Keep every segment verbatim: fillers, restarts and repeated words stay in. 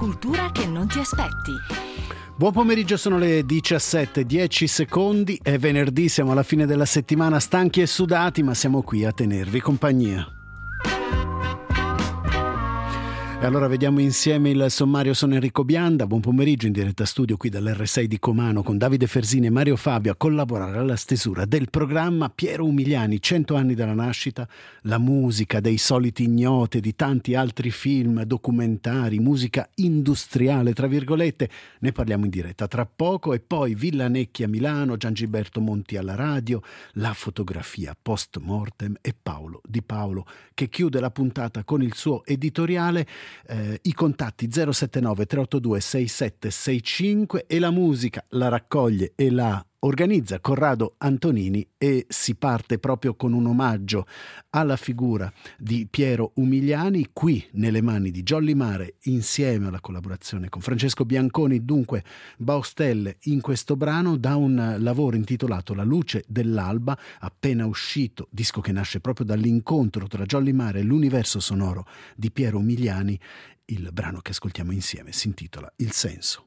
cultura che non ti aspetti. Buon pomeriggio, sono le diciassette e dieci secondi, è venerdì, siamo alla fine della settimana, stanchi e sudati, ma siamo qui a tenervi compagnia. E allora vediamo insieme il sommario. Sono Enrico Bianda, buon pomeriggio, in diretta studio qui dall'erre sei di Comano con Davide Fersini e Mario Fabio a collaborare alla stesura del programma. Piero Umiliani, cento anni dalla nascita, la musica dei soliti ignoti e di tanti altri film, documentari, musica industriale tra virgolette, ne parliamo in diretta tra poco. E poi Villa Necchi a Milano, Giangiberto Monti alla radio, la fotografia post mortem e Paolo Di Paolo che chiude la puntata con il suo editoriale. Eh, i contatti zero sette nove tre otto due sei sette sei cinque e la musica la raccoglie e la organizza Corrado Antonini, e si parte proprio con un omaggio alla figura di Piero Umiliani qui nelle mani di Jolly Mare, insieme alla collaborazione con Francesco Bianconi, dunque Baustelle in questo brano, da un lavoro intitolato La luce dell'alba, appena uscito, disco che nasce proprio dall'incontro tra Jolly Mare e l'universo sonoro di Piero Umiliani. Il brano che ascoltiamo insieme si intitola Il senso.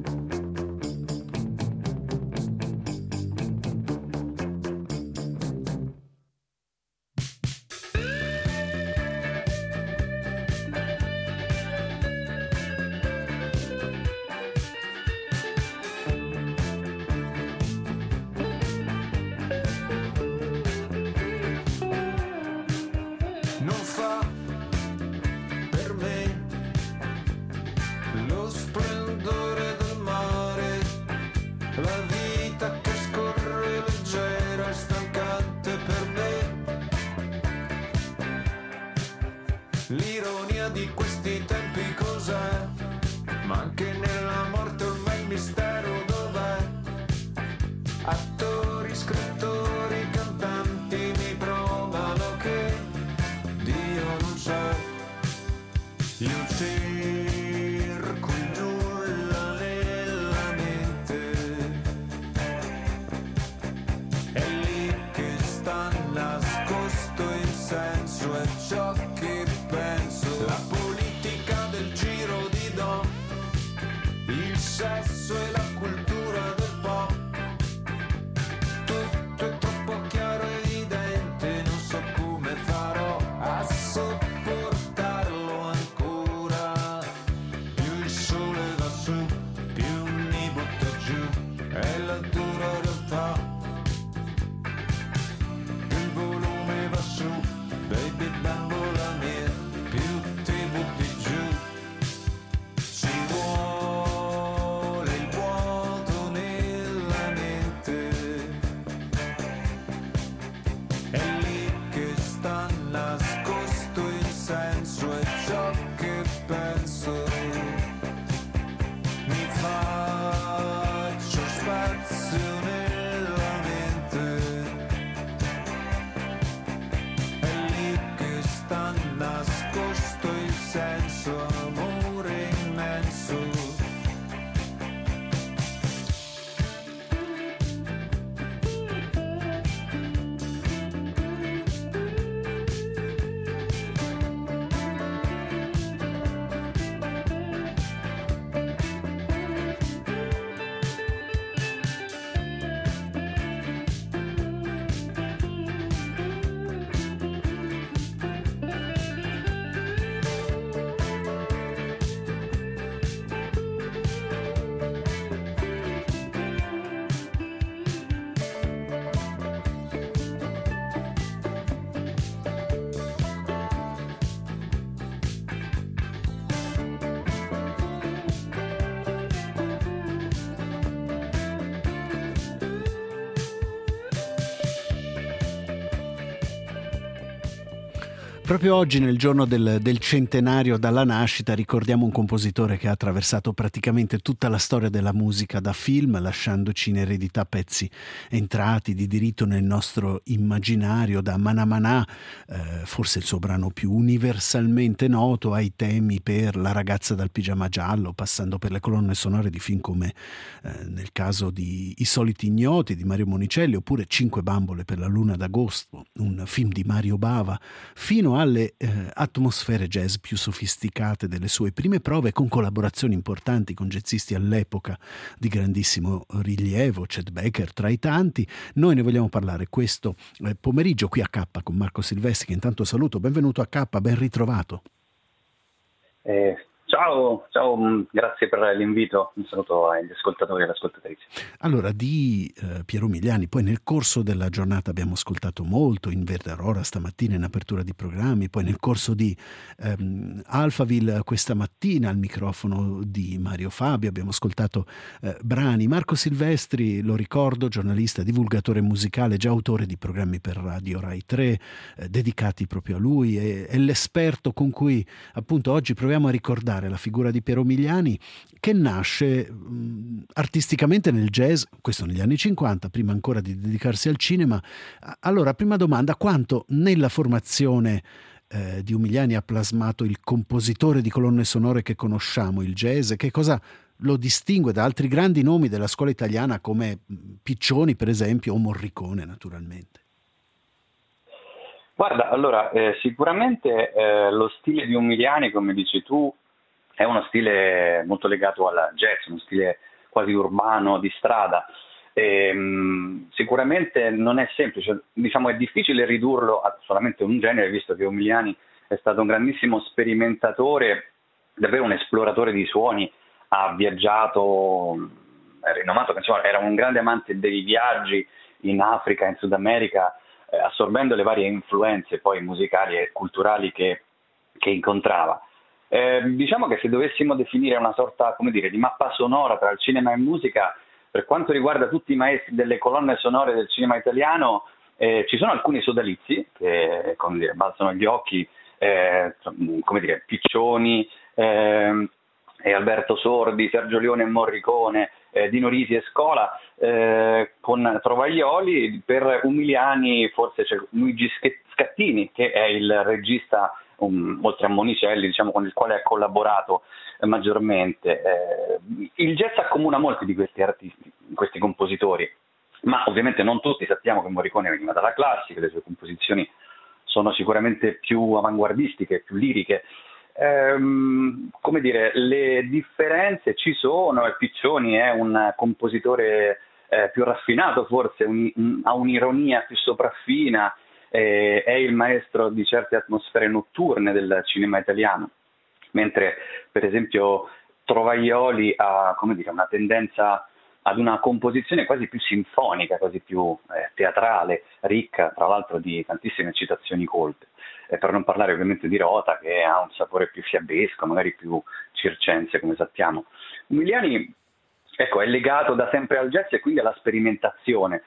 L'ironia di questi tempi cos'è? Ma anche nella morte ormai il mistero dov'è? Attori, scrittori, cantanti mi provano che Dio non c'è. Io cerco il nulla nella mente, è lì che sta nascosto il senso, è ciò che penso. La politica del giro di do, il sesso e la cultura del pop, tutto è troppo chiaro e evidente, non so come farò a sopportarlo ancora. Più il sole va su, più mi butta giù, è la dura realtà. Il volume va su, baby bambola mia, più ti butti giù. Ci vuole il vuoto nella mente, è lì che sta nascosto il senso, è ciò che penso. Mi faccio spazio nella mente, è lì che sta nascosto il senso, amore immenso. Proprio oggi, nel giorno del, del centenario dalla nascita, ricordiamo un compositore che ha attraversato praticamente tutta la storia della musica da film, lasciandoci in eredità pezzi entrati di diritto nel nostro immaginario, da Manà Manà, eh, forse il suo brano più universalmente noto, ai temi per La ragazza dal pigiama giallo, passando per le colonne sonore di film come eh, nel caso di I soliti ignoti di Mario Monicelli, oppure Cinque bambole per la luna d'agosto, un film di Mario Bava, fino fino alle eh, atmosfere jazz più sofisticate delle sue prime prove, con collaborazioni importanti con jazzisti all'epoca di grandissimo rilievo, Chet Baker tra i tanti. Noi ne vogliamo parlare questo eh, pomeriggio qui a K con Marco Silvestri, che intanto saluto. Benvenuto a K, ben ritrovato. Eh, ciao, ciao, grazie per l'invito, un saluto agli ascoltatori e alle ascoltatrici. Allora, di eh, Piero Umiliani, poi nel corso della giornata abbiamo ascoltato molto, in Verde Aurora stamattina in apertura di programmi, poi nel corso di ehm, Alphaville questa mattina al microfono di Mario Fabio abbiamo ascoltato eh, brani. Marco Silvestri, lo ricordo, giornalista, divulgatore musicale, già autore di programmi per Radio Rai tre eh, dedicati proprio a lui, e, è l'esperto con cui appunto oggi proviamo a ricordare la figura di Piero Umiliani, che nasce mh, artisticamente nel jazz, questo negli anni cinquanta, prima ancora di dedicarsi al cinema. Allora, prima domanda: quanto nella formazione eh, di Umiliani ha plasmato il compositore di colonne sonore che conosciamo, il jazz? Che cosa lo distingue da altri grandi nomi della scuola italiana come Piccioni, per esempio, o Morricone, naturalmente? Guarda, allora, eh, sicuramente eh, lo stile di Umiliani, come dici tu, è uno stile molto legato al jazz, uno stile quasi urbano, di strada. E, mh, sicuramente non è semplice, diciamo è difficile ridurlo a solamente un genere, visto che Umiliani è stato un grandissimo sperimentatore, davvero un esploratore di suoni, ha viaggiato, è rinomato, insomma, era un grande amante dei viaggi in Africa, in Sud America, eh, assorbendo le varie influenze poi musicali e culturali che, che incontrava. Eh, diciamo che se dovessimo definire una sorta, come dire, di mappa sonora tra il cinema e musica, per quanto riguarda tutti i maestri delle colonne sonore del cinema italiano, eh, ci sono alcuni sodalizi che, come dire, balzano gli occhi, eh, come dire, Piccioni, eh, e Alberto Sordi, Sergio Leone e Morricone, eh, Dino Risi e Scola, eh, con Trovaglioli. Per Umiliani forse c'è Luigi Scattini, che è il regista, Um, oltre a Monicelli, diciamo, con il quale ha collaborato eh, maggiormente. Eh, il jazz accomuna molti di questi artisti, questi compositori, ma ovviamente non tutti. Sappiamo che Morricone veniva dalla classica, le sue composizioni sono sicuramente più avanguardistiche, più liriche. Ehm, come dire, le differenze ci sono, e Piccioni è un compositore eh, più raffinato, forse un, un, ha un'ironia più sopraffina, è il maestro di certe atmosfere notturne del cinema italiano, mentre per esempio Trovaglioli ha, come dire, una tendenza ad una composizione quasi più sinfonica, quasi più eh, teatrale, ricca tra l'altro di tantissime citazioni colte, eh, per non parlare ovviamente di Rota, che ha un sapore più fiabesco, magari più circense, come sappiamo. Umiliani, ecco, è legato da sempre al jazz e quindi alla sperimentazione.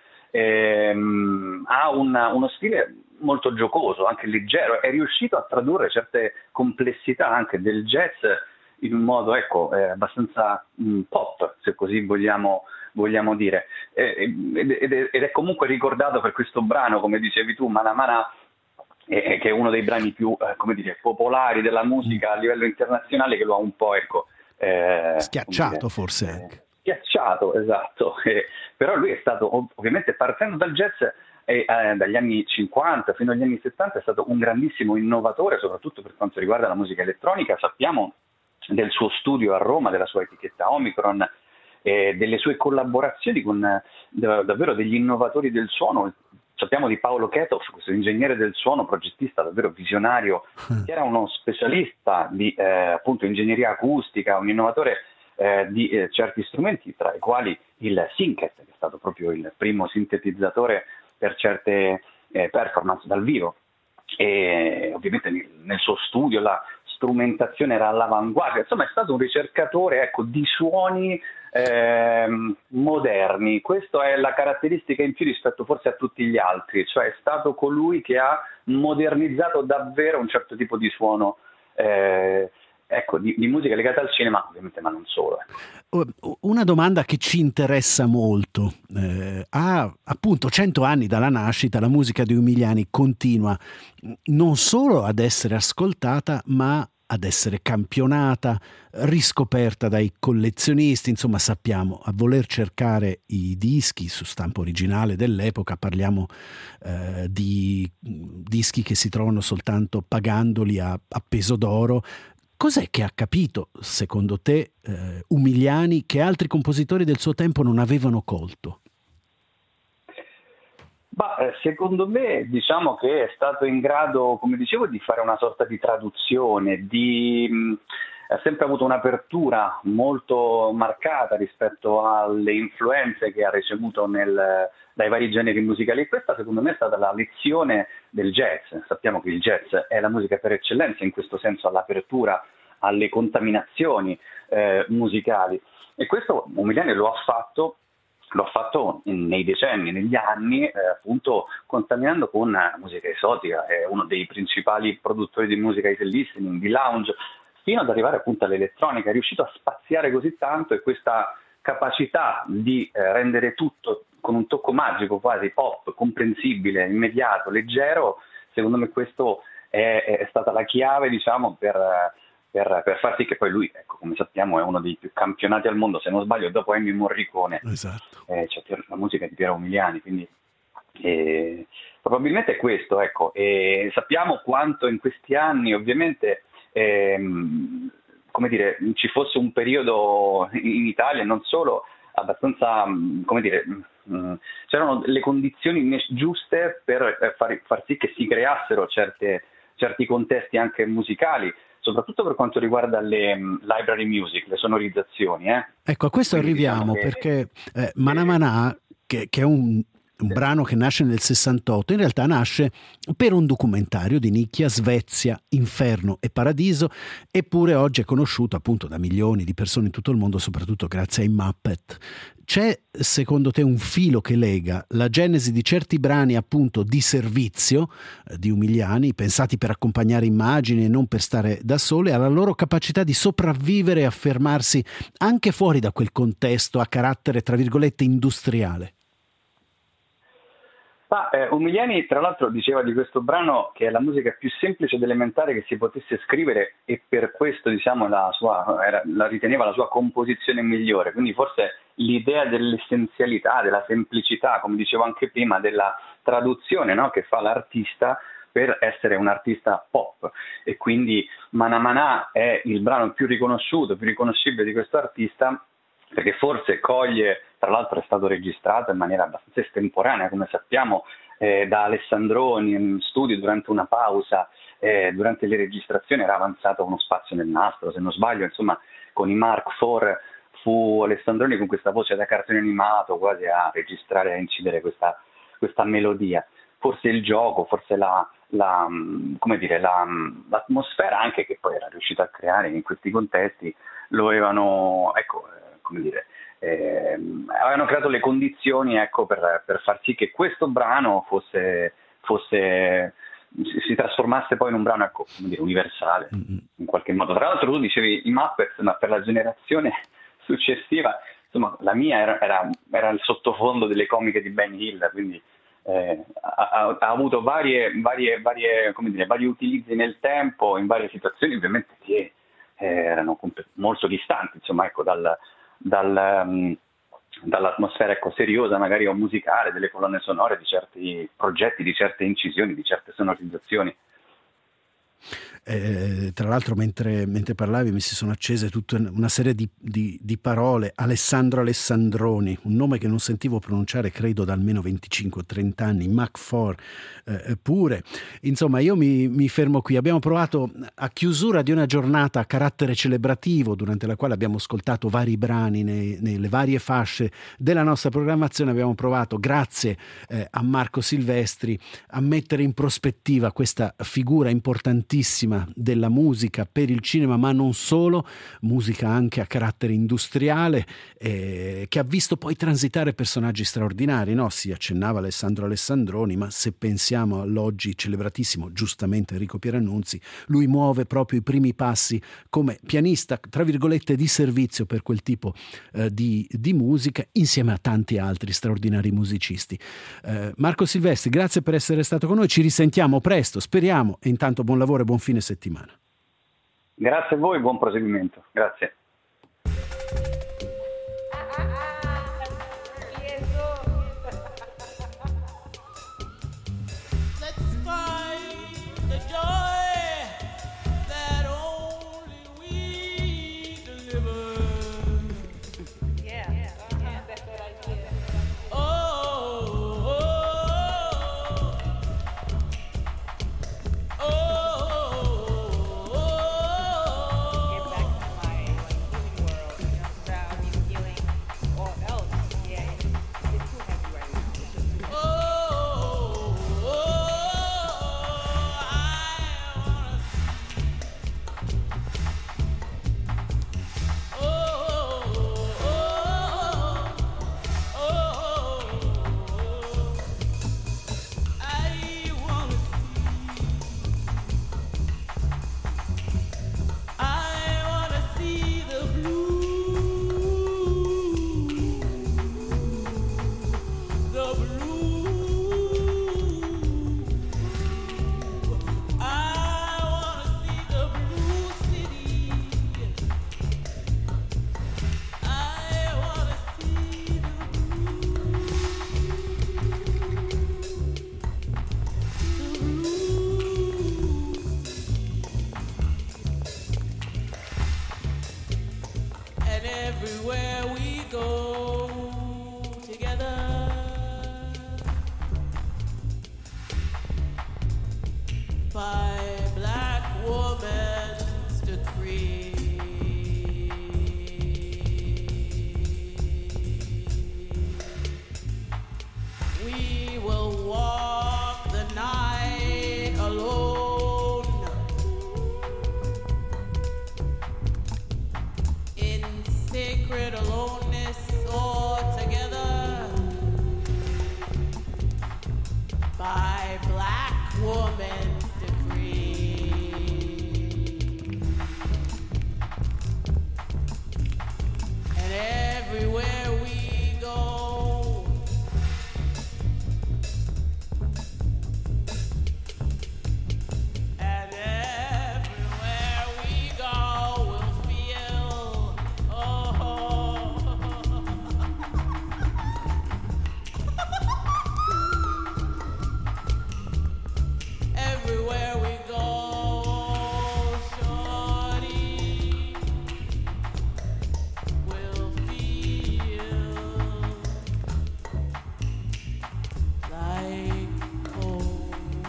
Ehm, ha una, uno stile molto giocoso, anche leggero, è riuscito a tradurre certe complessità anche del jazz in un modo, ecco, eh, abbastanza mh, pop, se così vogliamo, vogliamo dire, eh, ed, ed, ed è comunque ricordato per questo brano, come dicevi tu, Mana Mana, eh, che è uno dei brani più, eh, come dire, popolari della musica a livello internazionale, che lo ha un po', ecco, eh, schiacciato, dire, forse eh, anche. Schiacciato, esatto, eh, però lui è stato, ov- ovviamente partendo dal jazz e eh, dagli anni cinquanta fino agli anni settanta, è stato un grandissimo innovatore, soprattutto per quanto riguarda la musica elettronica. Sappiamo del suo studio a Roma, della sua etichetta Omicron, eh, delle sue collaborazioni con eh, davvero degli innovatori del suono. Sappiamo di Paolo Ketov, questo ingegnere del suono, progettista davvero visionario, che era uno specialista di eh, appunto ingegneria acustica, un innovatore Eh, di eh, certi strumenti, tra i quali il Synket, che è stato proprio il primo sintetizzatore per certe eh, performance dal vivo. E ovviamente nel, nel suo studio la strumentazione era all'avanguardia. Insomma, è stato un ricercatore, ecco, di suoni eh, moderni. Questa è la caratteristica in più rispetto forse a tutti gli altri, cioè è stato colui che ha modernizzato davvero un certo tipo di suono, eh, ecco, di, di musica legata al cinema, ovviamente, ma non solo. Una domanda che ci interessa molto. Eh, a appunto cento anni dalla nascita, la musica di Umiliani continua non solo ad essere ascoltata, ma ad essere campionata, riscoperta dai collezionisti, insomma sappiamo, a voler cercare i dischi su stampa originale dell'epoca, parliamo eh, di dischi che si trovano soltanto pagandoli a, a peso d'oro. Cos'è che ha capito, secondo te, eh, Umiliani, che altri compositori del suo tempo non avevano colto? Bah, secondo me, diciamo che è stato in grado, come dicevo, di fare una sorta di traduzione, di, mh, ha sempre avuto un'apertura molto marcata rispetto alle influenze che ha ricevuto nel, dai vari generi musicali, e questa secondo me è stata la lezione del jazz. Sappiamo che il jazz è la musica per eccellenza, in questo senso all'apertura alle contaminazioni eh, musicali, e questo Umiliani lo ha fatto Lo ha fatto nei decenni, negli anni, eh, appunto contaminando con musica esotica. È uno dei principali produttori di musica easy listening, di lounge, fino ad arrivare appunto all'elettronica. È riuscito a spaziare così tanto, e questa capacità di eh, rendere tutto con un tocco magico, quasi pop, comprensibile, immediato, leggero, secondo me questo è, è stata la chiave, diciamo, per... Per, per far sì che poi lui, ecco, come sappiamo, è uno dei più campionati al mondo, se non sbaglio, dopo Ennio Morricone. Esatto. Eh, c'è la musica di Piero Umiliani, quindi eh, probabilmente è questo, ecco. E sappiamo quanto in questi anni, ovviamente, ehm, come dire, ci fosse un periodo in Italia, e non solo, abbastanza, come dire, mh, c'erano le condizioni giuste per far, far sì che si creassero certe, certi contesti anche musicali, soprattutto per quanto riguarda le um, library music, le sonorizzazioni. Eh. Ecco, a questo Quindi arriviamo, diciamo che, perché eh, Manà Manà, che, che è un, un brano che nasce nel sessantotto, in realtà nasce per un documentario di nicchia, Svezia, Inferno e Paradiso, eppure oggi è conosciuto appunto da milioni di persone in tutto il mondo, soprattutto grazie ai Muppet. C'è secondo te un filo che lega la genesi di certi brani appunto di servizio eh, di Umiliani, pensati per accompagnare immagini e non per stare da sole, alla loro capacità di sopravvivere e affermarsi anche fuori da quel contesto a carattere tra virgolette industriale? Ah, eh, Umiliani tra l'altro diceva di questo brano che è la musica più semplice ed elementare che si potesse scrivere, e per questo, diciamo, la sua era, la riteneva la sua composizione migliore. Quindi forse l'idea dell'essenzialità, della semplicità, come dicevo anche prima, della traduzione, no, che fa l'artista per essere un artista pop, e quindi Manà Manà è il brano più riconosciuto, più riconoscibile di questo artista, perché forse coglie, tra l'altro è stato registrato in maniera abbastanza estemporanea, come sappiamo, eh, da Alessandroni in studio durante una pausa, eh, durante le registrazioni era avanzato uno spazio nel nastro, se non sbaglio, insomma, con i Mark quattro fu Alessandroni con questa voce da cartone animato quasi a registrare, a incidere questa, questa melodia. Forse il gioco, forse la, la, come dire, la, l'atmosfera anche che poi era riuscito a creare in questi contesti, lo avevano, ecco, come dire, eh, avevano creato le condizioni, ecco, per, per far sì che questo brano fosse, fosse si, si trasformasse poi in un brano, ecco, come dire, universale, mm-hmm. in qualche modo. Tra l'altro tu dicevi i Muppets, ma per la generazione successiva, insomma, la mia era, era, era il sottofondo delle comiche di Ben Hill, quindi eh, ha, ha avuto varie, varie, varie, come dire, vari utilizzi nel tempo, in varie situazioni, ovviamente che eh, erano molto distanti, insomma, ecco, dal Dal, um, dall'atmosfera, ecco, seriosa magari o musicale delle colonne sonore, di certi progetti, di certe incisioni, di certe sonorizzazioni. Eh, tra l'altro mentre, mentre parlavi mi si sono accese tutta una serie di, di, di parole. Alessandro Alessandroni, un nome che non sentivo pronunciare credo da almeno venticinque trenta anni, Mac quattro eh, pure. Insomma, io mi, mi fermo qui. Abbiamo provato, a chiusura di una giornata a carattere celebrativo, durante la quale abbiamo ascoltato vari brani nei, nelle varie fasce della nostra programmazione, abbiamo provato, grazie eh, a Marco Silvestri, a mettere in prospettiva questa figura importantissima della musica per il cinema, ma non solo, musica anche a carattere industriale, eh, che ha visto poi transitare personaggi straordinari, no? Si accennava Alessandro Alessandroni, ma se pensiamo all'oggi celebratissimo, giustamente, Enrico Pierannunzi, lui muove proprio i primi passi come pianista, tra virgolette, di servizio per quel tipo eh, di, di musica, insieme a tanti altri straordinari musicisti. Eh, Marco Silvestri, grazie per essere stato con noi, ci risentiamo presto, speriamo, e intanto buon lavoro e buon fine settimana. Grazie a voi, buon proseguimento. Grazie. Everywhere we go together, by black woman's decree, we will walk the night alone in sacred aloneness all together by black woman's decree. And everywhere we go, and everywhere we go, we'll feel, oh, everywhere we go, shorty, we'll feel like home.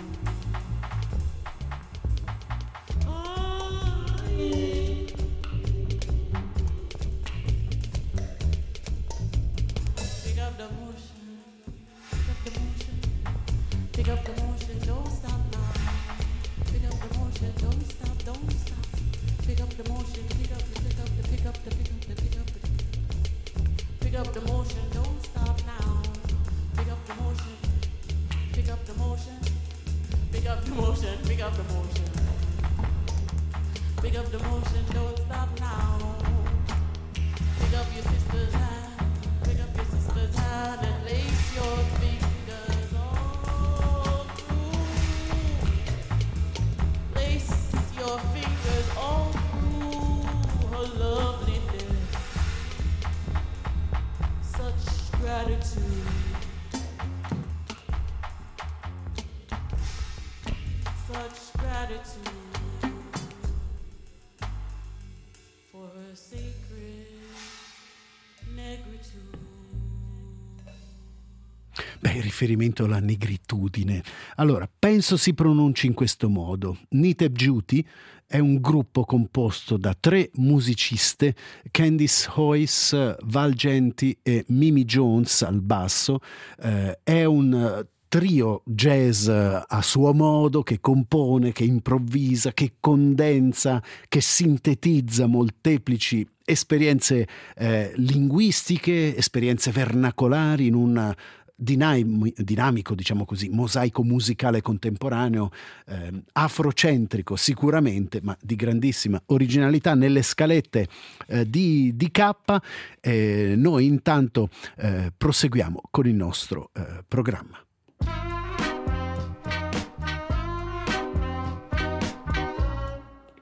Oh, yeah. Pick up the motion, pick up the motion, pick up the motion, don't stop now. Pick up the motion, don't stop, don't stop. Pick up the motion, pick up the, pick up the, pick up the, pick up the, pick up the. Pick up the motion, don't stop now. Pick up the motion, pick up the motion, pick up the motion, pick up the motion. Pick up the motion, don't stop now. Pick up your sister's hand, pick up your sister's hand and lace your fingers all through. Lace your fingers all through her loveliness. Such gratitude, such gratitude for her sacred negritude. Beh, in riferimento alla negritudine. Allora, penso si pronunci in questo modo. Niteb Juti è un gruppo composto da tre musiciste, Candice Hoyce, Val Genti e Mimi Jones al basso. Eh, è un trio jazz a suo modo, che compone, che improvvisa, che condensa, che sintetizza molteplici esperienze eh, linguistiche, esperienze vernacolari in un dinam- dinamico, diciamo così, mosaico musicale contemporaneo, eh, afrocentrico sicuramente, ma di grandissima originalità nelle scalette eh, di, di K. Eh, noi intanto eh, proseguiamo con il nostro eh, programma.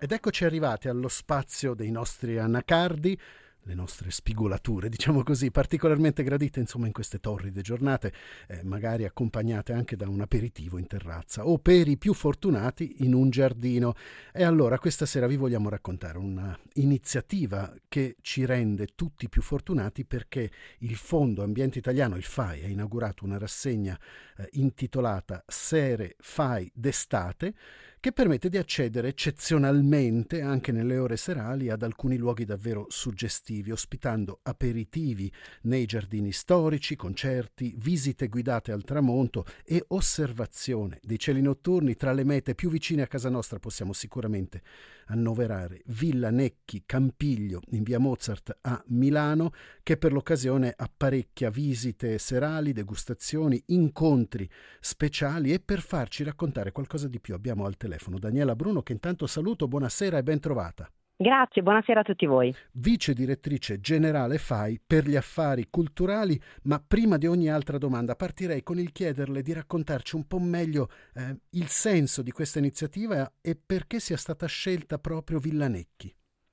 Ed eccoci arrivati allo spazio dei nostri anacardi, le nostre spigolature, diciamo così, particolarmente gradite insomma in queste torride giornate, eh, magari accompagnate anche da un aperitivo in terrazza o per i più fortunati in un giardino. E allora questa sera vi vogliamo raccontare un'iniziativa che ci rende tutti più fortunati, perché il Fondo Ambiente Italiano, il F A I, ha inaugurato una rassegna eh, intitolata Sere F A I d'estate, che permette di accedere eccezionalmente, anche nelle ore serali, ad alcuni luoghi davvero suggestivi, ospitando aperitivi nei giardini storici, concerti, visite guidate al tramonto e osservazione dei cieli notturni. Tra le mete più vicine a casa nostra possiamo sicuramente annoverare Villa Necchi Campiglio in via Mozart a Milano, che per l'occasione apparecchia visite serali, degustazioni, incontri speciali. E per farci raccontare qualcosa di più abbiamo al telefono Daniela Bruno, che intanto saluto. Buonasera e ben trovata. Grazie, buonasera a tutti voi. Vice direttrice generale F A I per gli affari culturali, ma prima di ogni altra domanda partirei con il chiederle di raccontarci un po' meglio eh, il senso di questa iniziativa e perché sia stata scelta proprio Villa Necchi.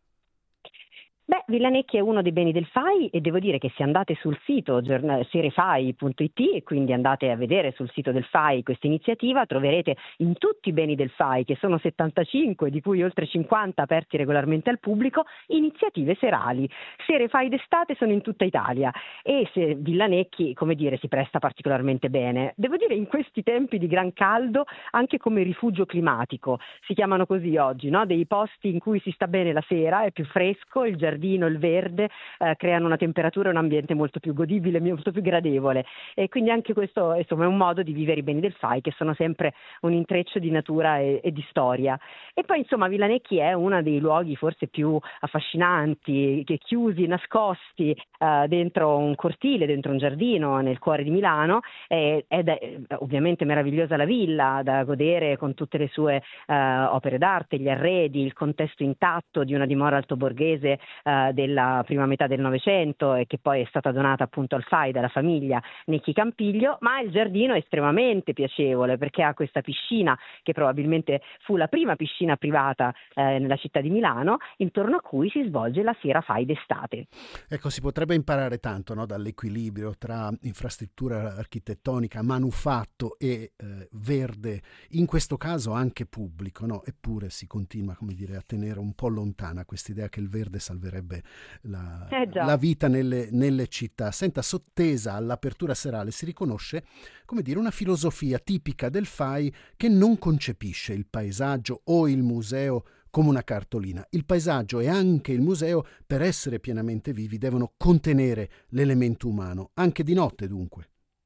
Beh, Villa Necchi è uno dei beni del F A I e devo dire che se andate sul sito serefai punto it e quindi andate a vedere sul sito del F A I questa iniziativa, troverete in tutti i beni del F A I, che sono settantacinque, di cui oltre cinquanta aperti regolarmente al pubblico, iniziative serali. Sere F A I d'estate sono in tutta Italia e se Villa Necchi, come dire, si presta particolarmente bene. Devo dire in questi tempi di gran caldo anche come rifugio climatico, si chiamano così oggi, no? Dei posti in cui si sta bene la sera, è più fresco, il giardino, il verde eh, creano una temperatura e un ambiente molto più godibile, molto più gradevole, e quindi anche questo insomma è un modo di vivere i beni del F A I, che sono sempre un intreccio di natura e, e di storia. E poi insomma Villa Necchi è uno dei luoghi forse più affascinanti, che chiusi, nascosti eh, dentro un cortile, dentro un giardino nel cuore di Milano, eh, ed è ovviamente meravigliosa la villa da godere con tutte le sue eh, opere d'arte, gli arredi, il contesto intatto di una dimora altoborghese eh, della prima metà del Novecento, e che poi è stata donata appunto al F A I dalla famiglia Necchi Campiglio. Ma il giardino è estremamente piacevole perché ha questa piscina, che probabilmente fu la prima piscina privata eh, nella città di Milano, intorno a cui si svolge la Sera F A I d'estate. Ecco, si potrebbe imparare tanto, no, dall'equilibrio tra infrastruttura architettonica, manufatto e eh, verde, in questo caso anche pubblico, no? Eppure si continua, come dire, a tenere un po' lontana questa idea che il verde salverebbe la, eh la vita nelle, nelle città. Senta, sottesa all'apertura serale si riconosce, come dire, una filosofia tipica del F A I, che non concepisce il paesaggio o il museo come una cartolina. Il paesaggio e anche il museo, per essere pienamente vivi, devono contenere l'elemento umano, anche di notte dunque.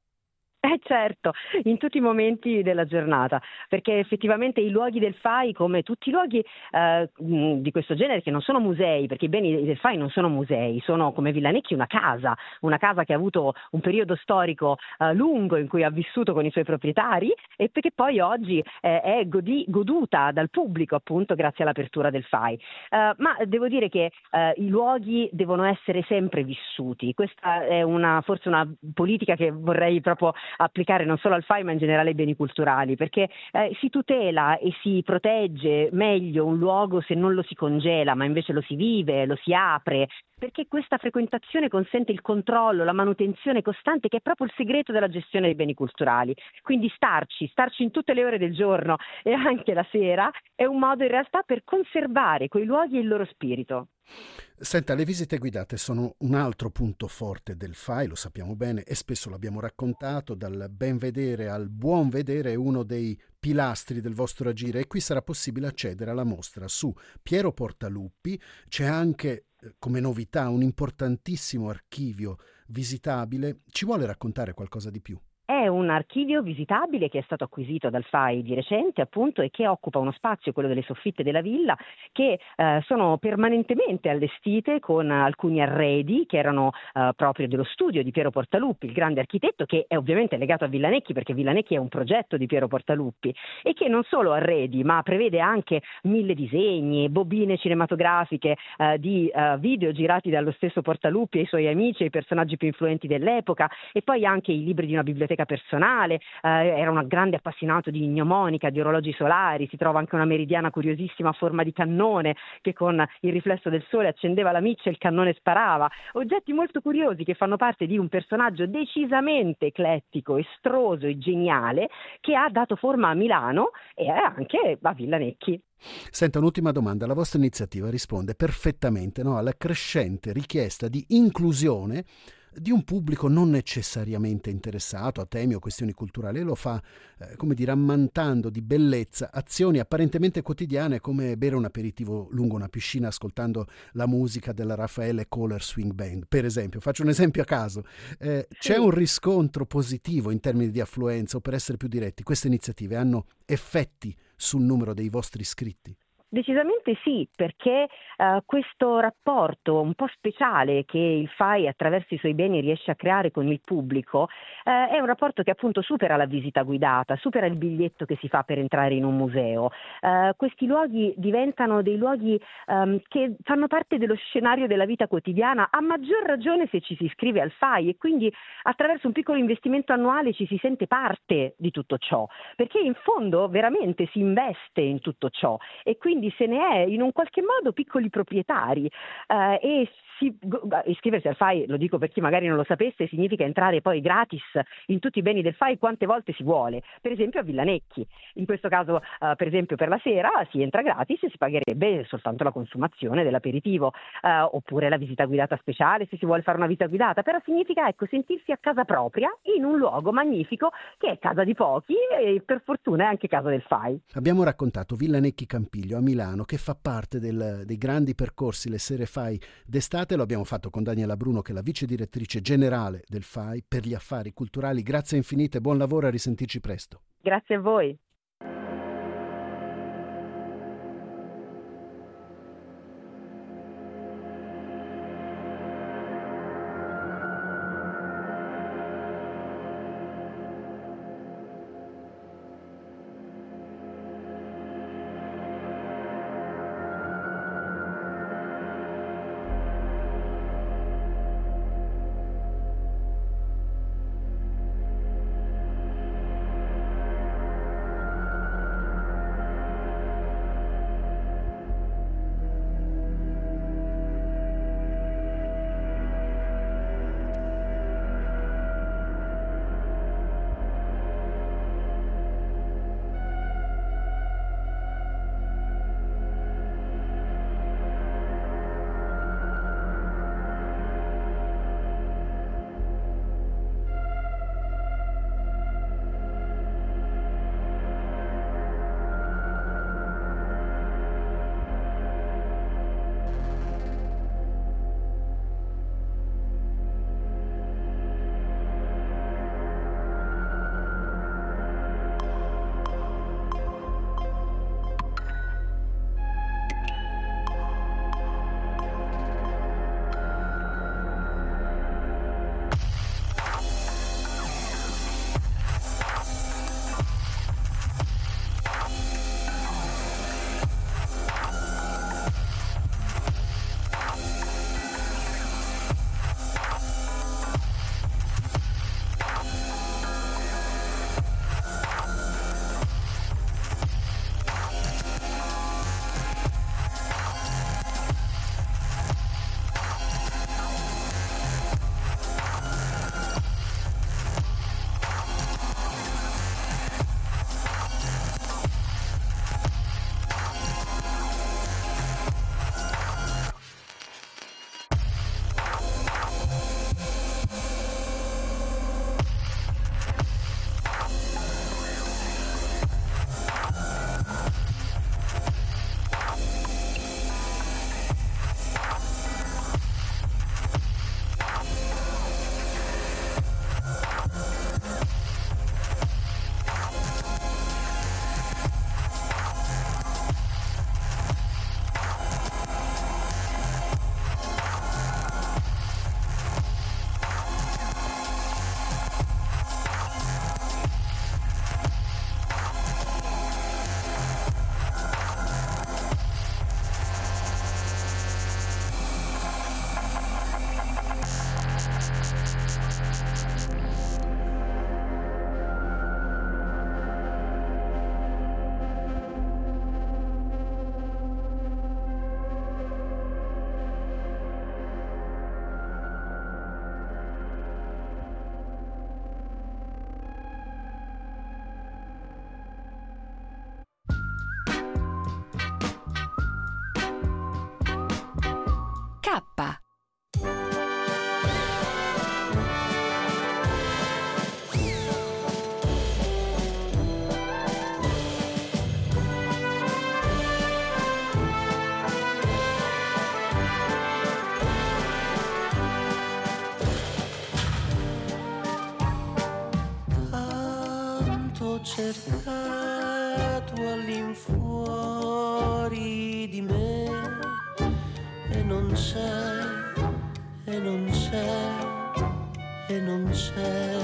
Eh certo, in tutti i momenti della giornata, perché effettivamente i luoghi del F A I, come tutti i luoghi eh, di questo genere, che non sono musei, perché i beni del F A I non sono musei, sono come Villa Necchi una casa, una casa che ha avuto un periodo storico eh, lungo in cui ha vissuto con i suoi proprietari, e perché poi oggi eh, è godi- goduta dal pubblico appunto grazie all'apertura del F A I. Eh, ma devo dire che eh, i luoghi devono essere sempre vissuti. Questa è una forse una politica che vorrei proprio applicare non solo al F A I ma in generale ai beni culturali, perché eh, si tutela e si protegge meglio un luogo se non lo si congela, ma invece lo si vive, lo si apre, perché questa frequentazione consente il controllo, la manutenzione costante, che è proprio il segreto della gestione dei beni culturali. Quindi starci, starci in tutte le ore del giorno e anche la sera è un modo in realtà per conservare quei luoghi e il loro spirito. Senta, le visite guidate sono un altro punto forte del F A I, lo sappiamo bene e spesso l'abbiamo raccontato. Dal ben vedere al buon vedere è uno dei pilastri del vostro agire, e qui sarà possibile accedere alla mostra su Piero Portaluppi. C'è anche, come novità, un importantissimo archivio visitabile. Ci vuole raccontare qualcosa di più? È un archivio visitabile che è stato acquisito dal F A I di recente appunto, e che occupa uno spazio, quello delle soffitte della villa, che eh, sono permanentemente allestite con alcuni arredi che erano eh, proprio dello studio di Piero Portaluppi, il grande architetto, che è ovviamente legato a Villa Necchi perché Villa Necchi è un progetto di Piero Portaluppi, e che non solo arredi ma prevede anche mille disegni, bobine cinematografiche eh, di eh, video girati dallo stesso Portaluppi e i suoi amici e i personaggi più influenti dell'epoca, e poi anche i libri di una biblioteca biblioteca personale, eh, era un grande appassionato di gnomonica, di orologi solari, si trova anche una meridiana curiosissima a forma di cannone che con il riflesso del sole accendeva la miccia e il cannone sparava, oggetti molto curiosi che fanno parte di un personaggio decisamente eclettico, estroso e geniale che ha dato forma a Milano e anche a Villa Necchi. Senta, un'ultima domanda. La vostra iniziativa risponde perfettamente, no, alla crescente richiesta di inclusione di un pubblico non necessariamente interessato a temi o questioni culturali, e lo fa, eh, come dire, ammantando di bellezza azioni apparentemente quotidiane come bere un aperitivo lungo una piscina ascoltando la musica della Raffaele Kohler Swing Band, per esempio. Faccio un esempio a caso. Eh, Sì. C'è un riscontro positivo in termini di affluenza, o per essere più diretti, queste iniziative hanno effetti sul numero dei vostri iscritti? Decisamente sì, perché eh, questo rapporto un po' speciale che il F A I attraverso i suoi beni riesce a creare con il pubblico eh, è un rapporto che appunto supera la visita guidata, supera il biglietto che si fa per entrare in un museo. Eh, questi luoghi diventano dei luoghi ehm, che fanno parte dello scenario della vita quotidiana, a maggior ragione se ci si iscrive al F A I, e quindi attraverso un piccolo investimento annuale ci si sente parte di tutto ciò, perché in fondo veramente si investe in tutto ciò e quindi se ne è in un qualche modo piccoli proprietari eh, e si, iscriversi al F A I, lo dico per chi magari non lo sapesse, significa entrare poi gratis in tutti i beni del F A I quante volte si vuole, per esempio a Villa Necchi. In questo caso eh, per esempio per la sera si entra gratis e si pagherebbe soltanto la consumazione dell'aperitivo eh, oppure la visita guidata speciale se si vuole fare una visita guidata, però significa ecco sentirsi a casa propria in un luogo magnifico che è casa di pochi e per fortuna è anche casa del F A I. Abbiamo raccontato Villa Necchi Campiglio a Milano, che fa parte del, dei grandi percorsi Le Sere F A I d'estate. Lo abbiamo fatto con Daniela Bruno, che è la vice direttrice generale del F A I per gli affari culturali. Grazie infinite, buon lavoro, a risentirci presto. Grazie a voi. K. Tanto cercato all'infuori di me e non c'è, e non c'è, e non c'è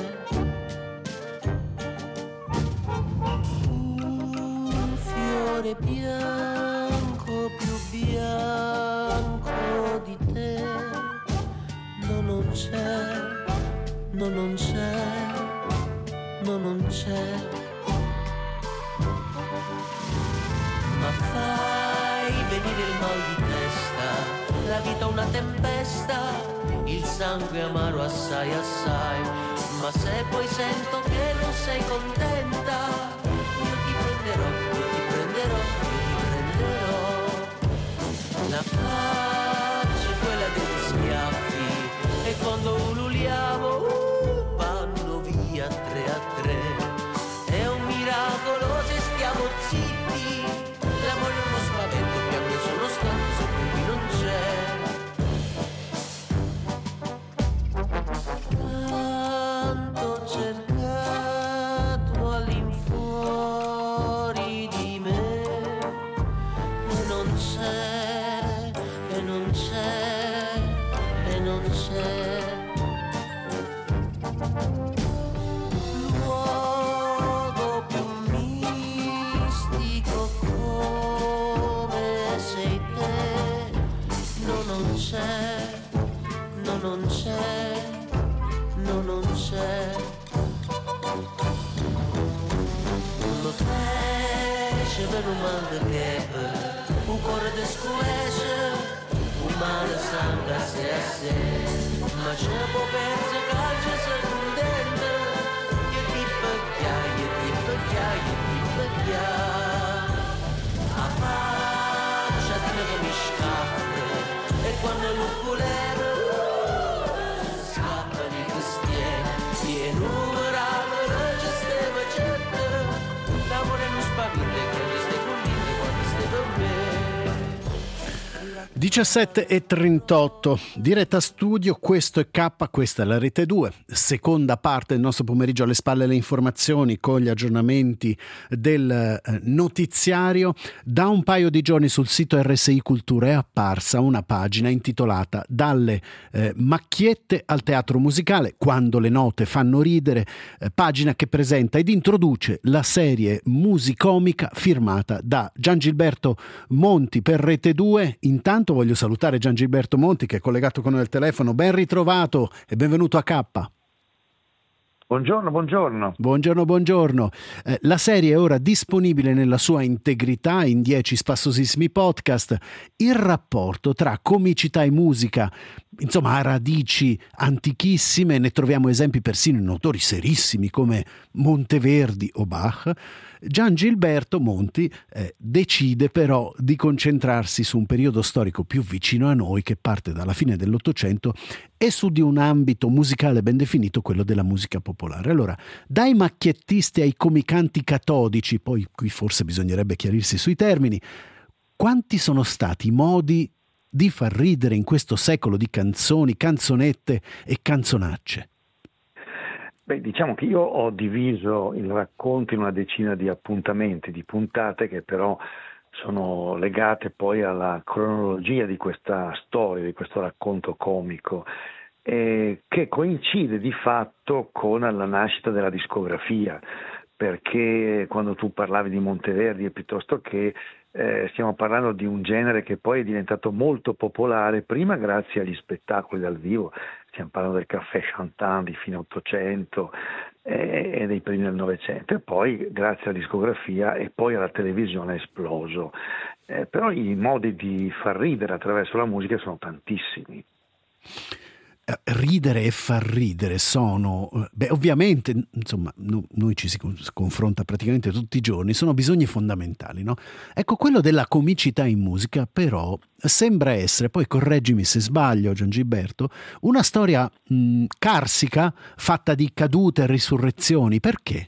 un fiore bianco più bianco di te. No, non c'è, no, non c'è, no, non c'è. Ma fai venire il mal di testa, la vita una tempesta, il sangue amaro assai assai. Ma se poi sento che non sei contenta, io ti prenderò, io ti prenderò, io ti prenderò. La faccia è quella degli schiaffi e quando ululiamo uh, vanno via tre a tre. È un miracolo se stiamo zitti, l'amore è uno spavento, piango e sono stanco, se qui non c'è. Tanto cercato all'infuori di me e non c'è, e non c'è, e non c'è. Luogo più mistico come sei te. No, non c'è, no, non c'è, no, non c'è. Lo fece per un mal che un cuore de scuesce, un male sangue a sé a sé. Ma c'è può pensa calcio secondente, io ti pacchiai, io ti pacchiai, io ti pacchiai. A faccia di me che mi scappa, e quando l'uculero scappano i cristiani, e numerato c'è ste macette, l'amore non spaventa, che stai convinto quando stai con me. diciassette e trentotto, diretta studio, questo è K, questa è la Rete due, seconda parte del nostro pomeriggio, alle spalle le informazioni con gli aggiornamenti del eh, notiziario. Da un paio di giorni sul sito R S I Cultura è apparsa una pagina intitolata Dalle eh, macchiette al teatro musicale, quando le note fanno ridere, eh, pagina che presenta ed introduce la serie musicomica firmata da Giangilberto Monti per Rete due. Intanto voglio salutare Giangilberto Monti che è collegato con noi al telefono. Ben ritrovato e benvenuto a K. Buongiorno, buongiorno. Buongiorno, buongiorno. Eh, la serie è ora disponibile nella sua integrità in dieci spassosissimi podcast. Il rapporto tra comicità e musica, insomma, ha radici antichissime. Ne troviamo esempi persino in autori serissimi come Monteverdi o Bach. Giangilberto Monti eh, decide però di concentrarsi su un periodo storico più vicino a noi, che parte dalla fine dell'Ottocento, e su di un ambito musicale ben definito, quello della musica popolare. Allora, dai macchiettisti ai comicanti catodici, poi qui forse bisognerebbe chiarirsi sui termini, quanti sono stati i modi di far ridere in questo secolo di canzoni, canzonette e canzonacce? Beh, diciamo che io ho diviso il racconto in una decina di appuntamenti, di puntate che però sono legate poi alla cronologia di questa storia, di questo racconto comico, eh, che coincide di fatto con la nascita della discografia, perché quando tu parlavi di Monteverdi e piuttosto che eh, stiamo parlando di un genere che poi è diventato molto popolare, prima grazie agli spettacoli dal vivo, stiamo parlando del Caffè Chantant di fine Ottocento eh, e dei primi del Novecento, e poi grazie alla discografia e poi alla televisione è esploso. Eh, però i modi di far ridere attraverso la musica sono tantissimi. eh, ridere e far ridere sono, eh, beh, ovviamente, insomma, no- noi ci si con- si confronta praticamente tutti i giorni, sono bisogni fondamentali, no? Ecco, quello della comicità in musica, però, sembra essere, poi correggimi se sbaglio, Giangiberto, una storia mh, carsica, fatta di cadute e risurrezioni. Perché?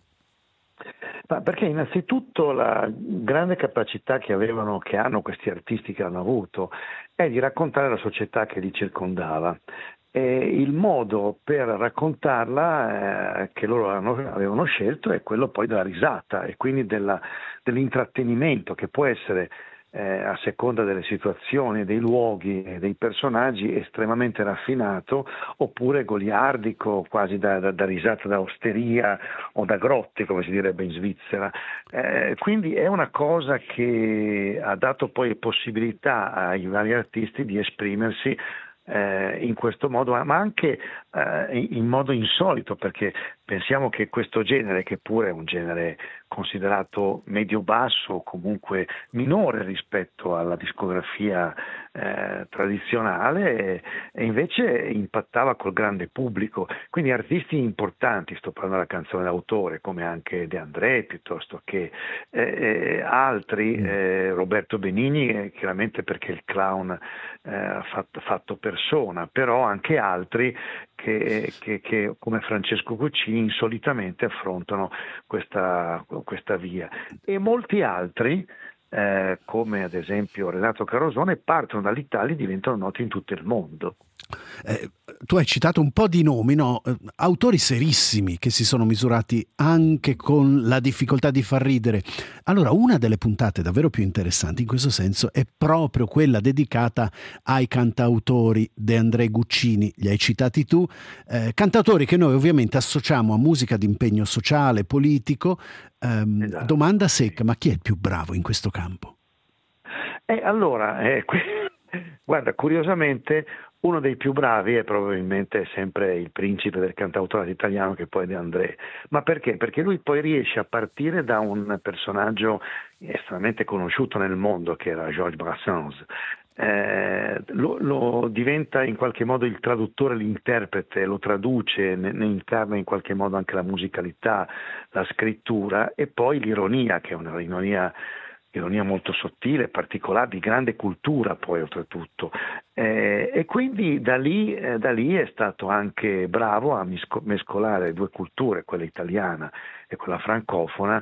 Ma perché innanzitutto la grande capacità che avevano, che hanno questi artisti che hanno avuto, è di raccontare la società che li circondava. E il modo per raccontarla eh, che loro hanno- avevano scelto è quello poi della risata e quindi della- dell'intrattenimento, che può essere eh, a seconda delle situazioni, dei luoghi e dei personaggi estremamente raffinato, oppure goliardico, quasi da, da- da risata da osteria o da grotte, come si direbbe in Svizzera. Eh, quindi è una cosa che ha dato poi possibilità ai vari artisti di esprimersi eh, in questo modo, ma anche eh, in in modo insolito, perché pensiamo che questo genere, che pure è un genere considerato medio-basso o comunque minore rispetto alla discografia eh, tradizionale, e, e invece impattava col grande pubblico. Quindi artisti importanti, sto parlando della canzone d'autore, come anche De André, piuttosto che eh, eh, altri, eh, Roberto Benigni, eh, chiaramente perché il clown eh, ha fatto, fatto persona, però anche altri che, che, che come Francesco Guccini insolitamente affrontano questa, questa via, e molti altri eh, come ad esempio Renato Carosone partono dall'Italia e diventano noti in tutto il mondo. Eh, tu hai citato un po' di nomi, no? Eh, autori serissimi che si sono misurati anche con la difficoltà di far ridere. Allora, una delle puntate davvero più interessanti in questo senso è proprio quella dedicata ai cantautori. De André Guccini, li hai citati tu, eh, cantautori che noi ovviamente associamo a musica di impegno sociale, politico. Ehm, Esatto. Domanda secca, ma chi è il più bravo in questo campo? E allora, eh, que- guarda, curiosamente uno dei più bravi è probabilmente sempre il principe del cantautorato italiano, che poi è De André. Ma perché? Perché lui poi riesce a partire da un personaggio estremamente conosciuto nel mondo, che era Georges Brassens. Eh, lo, lo diventa in qualche modo il traduttore, l'interprete, lo traduce, ne, ne incarna in qualche modo anche la musicalità, la scrittura, e poi l'ironia, che è un'ironia ironia molto sottile, particolare, di grande cultura poi oltretutto, eh, e quindi da lì, eh, da lì è stato anche bravo a misco- mescolare due culture, quella italiana e quella francofona.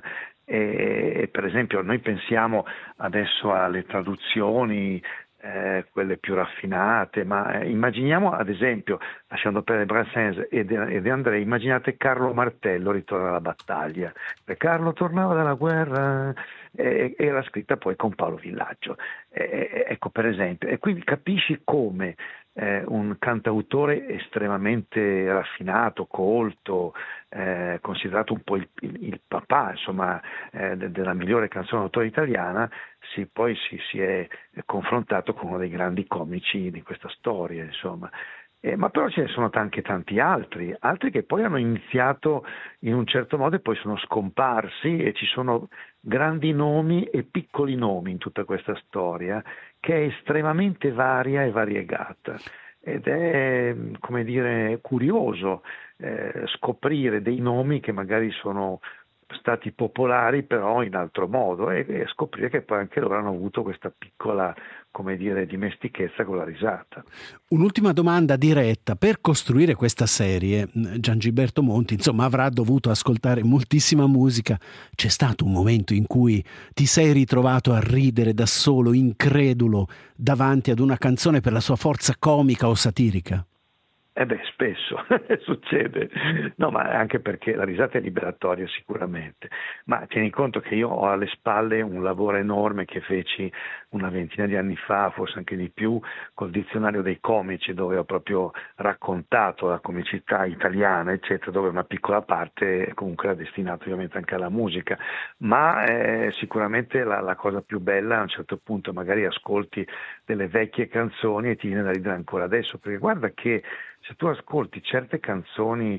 E, e per esempio noi pensiamo adesso alle traduzioni, eh, quelle più raffinate, ma eh, immaginiamo ad esempio, lasciando perdere Brassens e De, e De André, immaginate Carlo Martello Ritorna alla battaglia. E Carlo tornava dalla guerra, e era scritta poi con Paolo Villaggio. E, ecco, per esempio, e quindi capisci come eh, un cantautore estremamente raffinato, colto, eh, considerato un po' il, il, il papà, insomma, eh, de, della migliore canzone d'autore italiana, si, poi si, si è confrontato con uno dei grandi comici di questa storia, insomma. Eh, ma però ce ne sono anche tanti altri, altri che poi hanno iniziato in un certo modo e poi sono scomparsi, e ci sono grandi nomi e piccoli nomi in tutta questa storia, che è estremamente varia e variegata, ed è, come dire, curioso eh, scoprire dei nomi che magari sono stati popolari però in altro modo, e, e scoprire che poi anche loro hanno avuto questa piccola, come dire, dimestichezza con la risata. Un'ultima domanda diretta: per costruire questa serie Giangiberto Monti, insomma, avrà dovuto ascoltare moltissima musica. C'è stato un momento in cui ti sei ritrovato a ridere da solo, incredulo, davanti ad una canzone per la sua forza comica o satirica? Eh beh, spesso succede, no, ma anche perché la risata è liberatoria sicuramente, ma tieni conto che io ho alle spalle un lavoro enorme che feci una ventina di anni fa, forse anche di più, col dizionario dei comici, dove ho proprio raccontato la comicità italiana, eccetera, dove una piccola parte comunque era destinata ovviamente anche alla musica, ma eh, sicuramente la, la cosa più bella a un certo punto magari ascolti delle vecchie canzoni e ti viene da ridere ancora adesso, perché guarda che se tu ascolti certe canzoni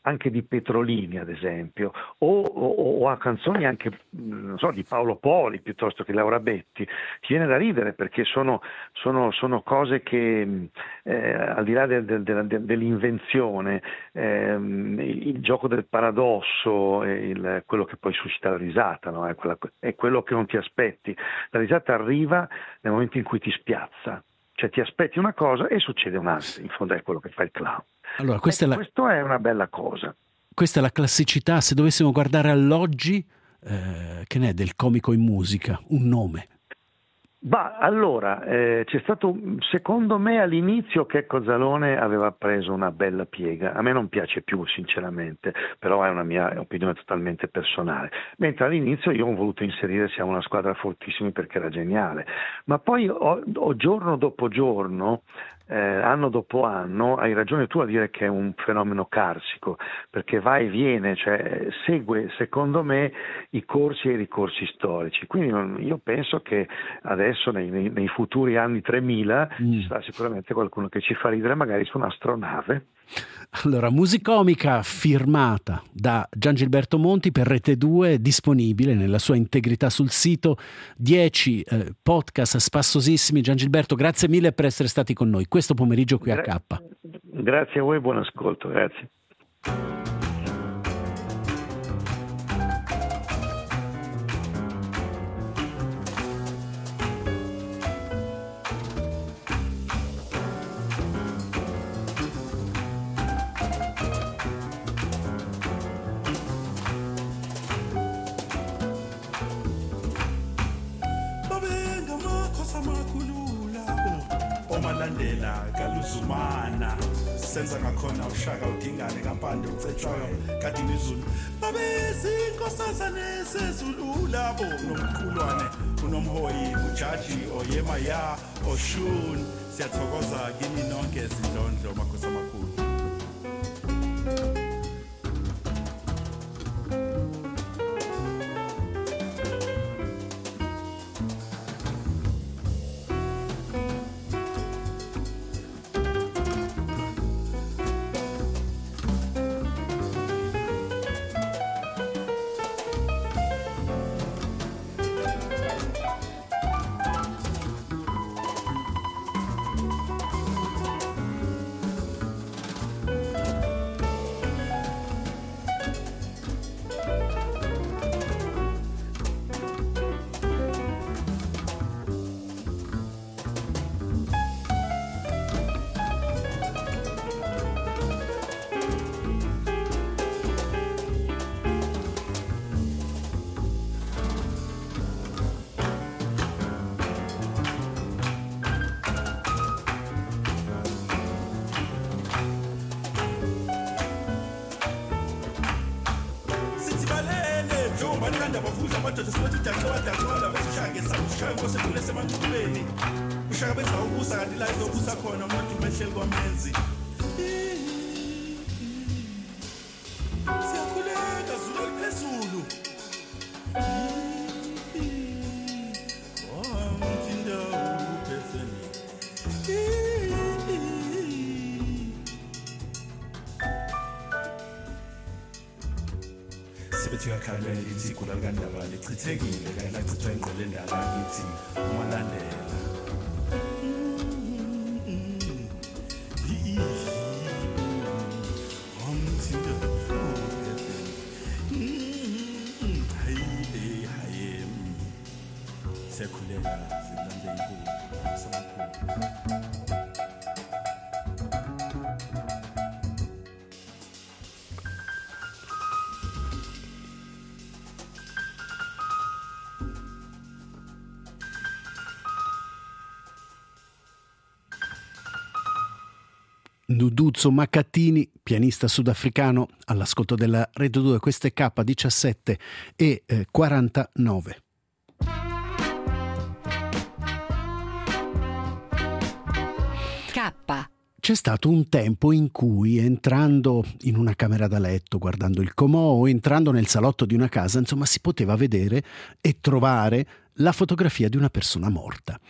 anche di Petrolini ad esempio, o, o, o a canzoni anche non so, di Paolo Poli piuttosto che Laura Betti, ti viene da ridere perché sono, sono, sono cose che eh, al di là del, del, del, dell'invenzione, ehm, il gioco del paradosso, il, quello che poi suscita la risata, no? è, quella, è quello che non ti aspetti. La risata arriva nel momento in cui ti spiazza, cioè ti aspetti una cosa e succede un'altra, in fondo è quello che fa il clown. Allora, questa ecco, è la... questo è una bella cosa. Questa è la classicità. Se dovessimo guardare all'oggi, eh, che ne è del comico in musica? Un nome. Bah, allora, eh, c'è stato, secondo me all'inizio Checco Zalone aveva preso una bella piega, a me non piace più sinceramente, però è una mia opinione totalmente personale, mentre all'inizio io ho voluto inserire Siamo una squadra fortissimi perché era geniale, ma poi ho, ho giorno dopo giorno, eh, anno dopo anno, hai ragione tu a dire che è un fenomeno carsico, perché va e viene, cioè segue secondo me i corsi e i ricorsi storici, quindi non, io penso che adesso nei, nei, nei futuri anni tremila mm. ci sarà sicuramente qualcuno che ci fa ridere magari su un'astronave. Allora, Musicomica firmata da Giangilberto Monti per Rete due, disponibile nella sua integrità sul sito, dieci eh, podcast spassosissimi. Giangilberto, grazie mille per essere stati con noi questo pomeriggio qui Gra- a K. Grazie a voi, buon ascolto, grazie. omalandela kaluzumana senza ngakhona ushaka udingane kampande ucetshwayo kati imizulu babe zinkosazane sezulu labo nomkhulwane unomhoyi ujaji oyema ya oshun siyathokoza kini nonke izindondlo makhosi amakhulu. Ushaka benza ubusa kanti la izobusa khona umuntu umehleli kwamenzi. Siyakhuleka zulu eliphezulu. Oh, mthinda uphezulu. Sibethi yakhalela iziko lankandaba lichithekile kanti lachithwa ingqele endala kithi umalandela. Nduduzzo Macattini, pianista sudafricano, all'ascolto della Rete due. Questo è K diciassette e eh, quarantanove. K. C'è stato un tempo in cui, entrando in una camera da letto, guardando il comò o entrando nel salotto di una casa, insomma, si poteva vedere e trovare la fotografia di una persona morta.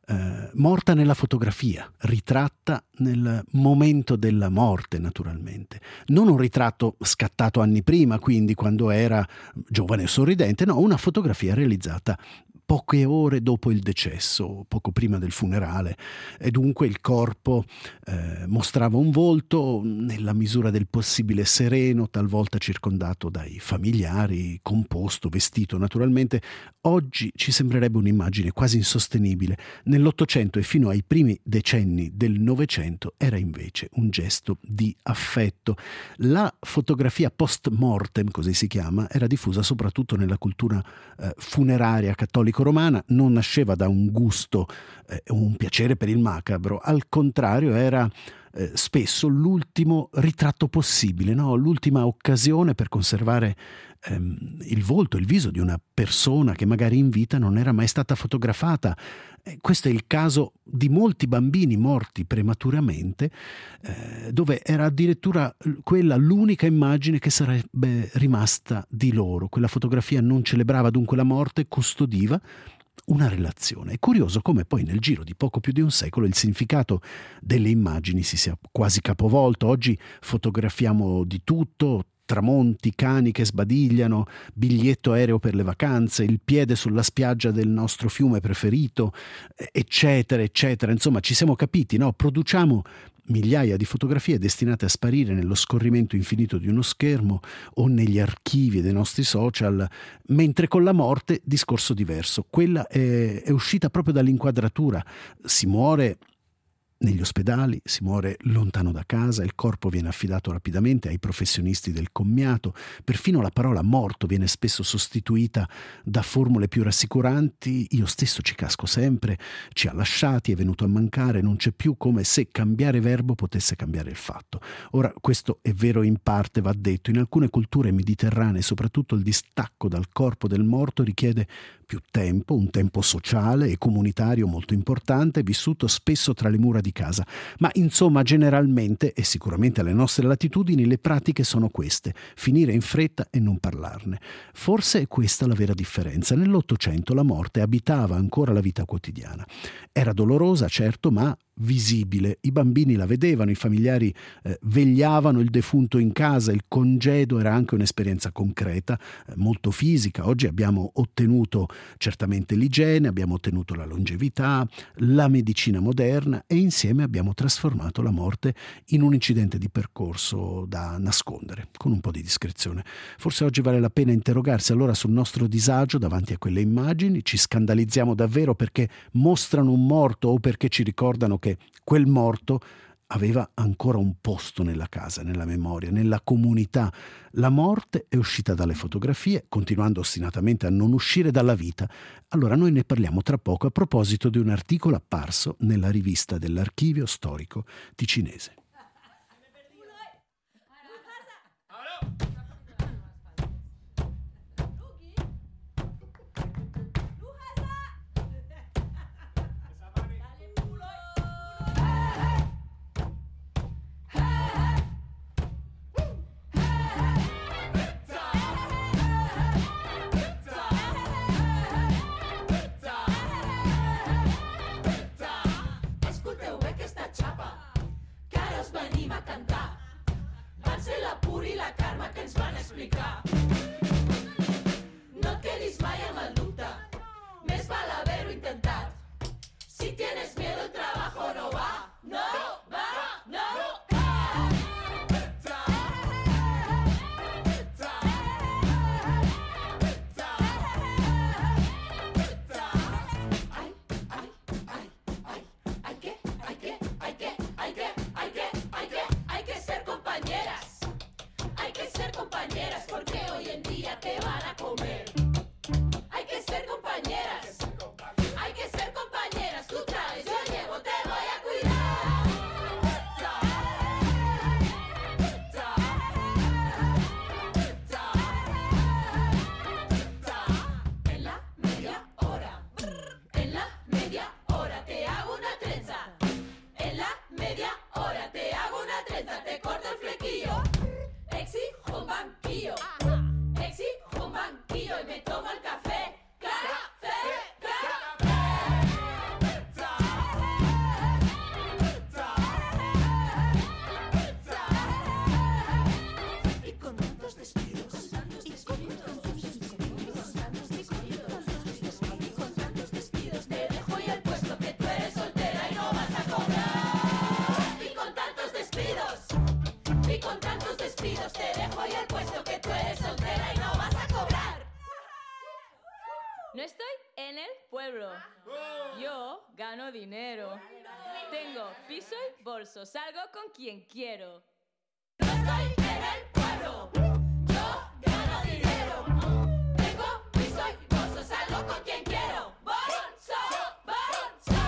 eh, morta nella fotografia, ritratta nel momento della morte naturalmente. Non un ritratto scattato anni prima, quindi quando era giovane e sorridente, no, una fotografia realizzata poche ore dopo il decesso, poco prima del funerale, e dunque il corpo eh, mostrava un volto nella misura del possibile sereno, talvolta circondato dai familiari, composto, vestito naturalmente. Oggi ci sembrerebbe un'immagine quasi insostenibile. Nell'Ottocento e fino ai primi decenni del Novecento era invece un gesto di affetto. La fotografia post mortem, così si chiama, era diffusa soprattutto nella cultura eh, funeraria cattolico-romana, non nasceva da un gusto o eh, un piacere per il macabro, al contrario era eh, spesso l'ultimo ritratto possibile, no? L'ultima occasione per conservare ehm, il volto, il viso di una persona che magari in vita non era mai stata fotografata. Eh, questo è il caso di molti bambini morti prematuramente, eh, dove era addirittura quella l'unica immagine che sarebbe rimasta di loro. Quella fotografia non celebrava dunque la morte, custodiva una relazione. È curioso come poi nel giro di poco più di un secolo il significato delle immagini si sia quasi capovolto. Oggi fotografiamo di tutto: tramonti, cani che sbadigliano, biglietto aereo per le vacanze, il piede sulla spiaggia del nostro fiume preferito, eccetera, eccetera. Insomma, ci siamo capiti, no? Produciamo migliaia di fotografie destinate a sparire nello scorrimento infinito di uno schermo o negli archivi dei nostri social, mentre con la morte discorso diverso. Quella è, è uscita proprio dall'inquadratura. Si muore negli ospedali, si muore lontano da casa, il corpo viene affidato rapidamente ai professionisti del commiato, perfino la parola morto viene spesso sostituita da formule più rassicuranti: io stesso ci casco sempre, ci ha lasciati, è venuto a mancare, non c'è più, come se cambiare verbo potesse cambiare il fatto. Ora, questo è vero in parte, va detto. In alcune culture mediterranee soprattutto il distacco dal corpo del morto richiede più tempo, un tempo sociale e comunitario molto importante, vissuto spesso tra le mura di casa. Ma insomma, generalmente e sicuramente alle nostre latitudini, le pratiche sono queste: finire in fretta e non parlarne. Forse è questa la vera differenza. Nell'Ottocento la morte abitava ancora la vita quotidiana. Era dolorosa, certo, ma visibile. I bambini la vedevano, i familiari eh, vegliavano il defunto in casa, il congedo era anche un'esperienza concreta, eh, molto fisica. Oggi abbiamo ottenuto certamente l'igiene, abbiamo ottenuto la longevità, la medicina moderna, e insieme abbiamo trasformato la morte in un incidente di percorso da nascondere, con un po' di discrezione. Forse oggi vale la pena interrogarsi allora sul nostro disagio davanti a quelle immagini. Ci scandalizziamo davvero perché mostrano un morto o perché ci ricordano che quel morto aveva ancora un posto nella casa, nella memoria, nella comunità. La morte è uscita dalle fotografie, continuando ostinatamente a non uscire dalla vita. Allora noi ne parliamo tra poco a proposito di un articolo apparso nella rivista dell'Archivio Storico Ticinese. Me tomo el café, café, café. en el pueblo. Yo gano dinero. Tengo piso y bolso. Salgo con quien quiero. No estoy en el pueblo. Yo gano dinero. Tengo piso y bolso. Salgo con quien quiero. Bolso, bolso.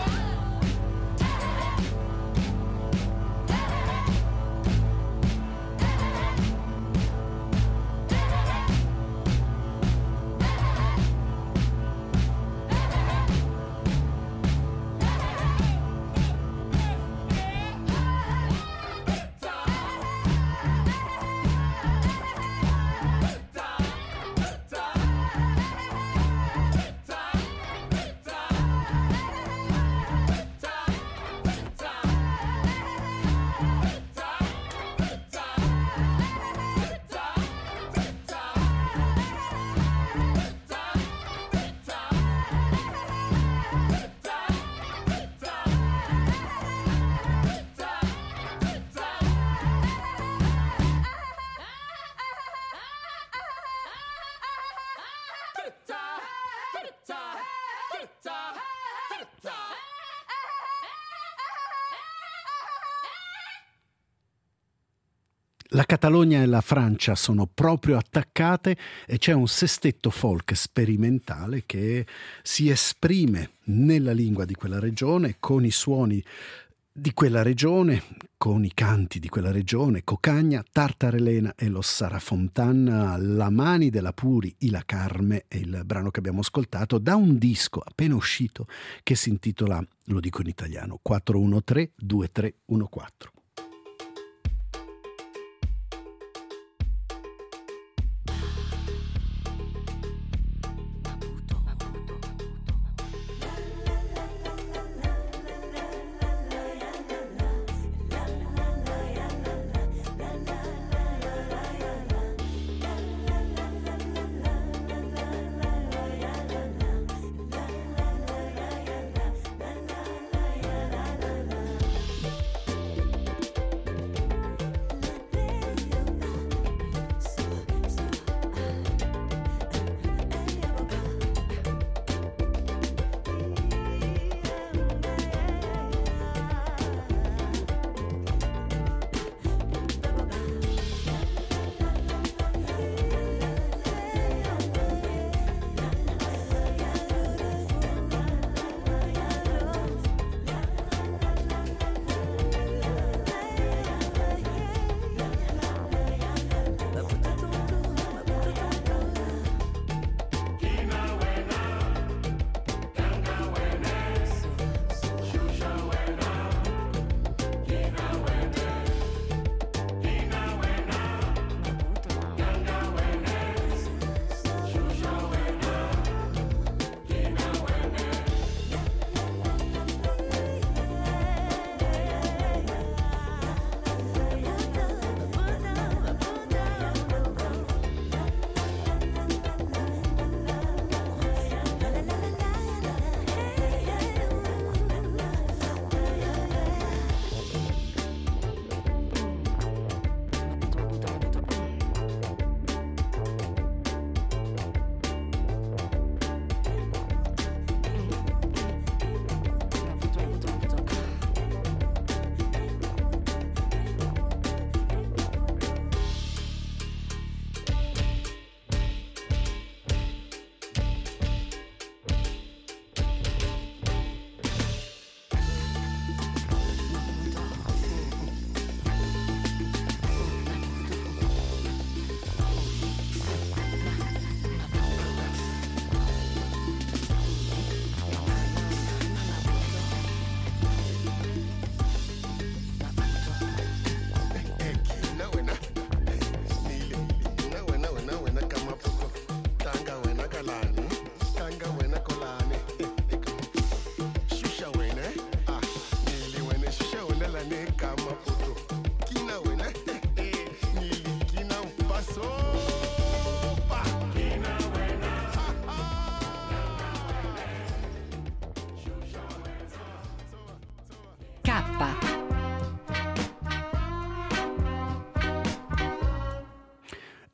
La Catalogna e la Francia sono proprio attaccate e c'è un sestetto folk sperimentale che si esprime nella lingua di quella regione, con i suoni di quella regione, con i canti di quella regione, Cocagna, Tartarelena e lo Sarafontan, La Mani della Puri, I La Carme è il brano che abbiamo ascoltato da un disco appena uscito che si intitola, lo dico in italiano, quattro uno tre due tre uno quattro. La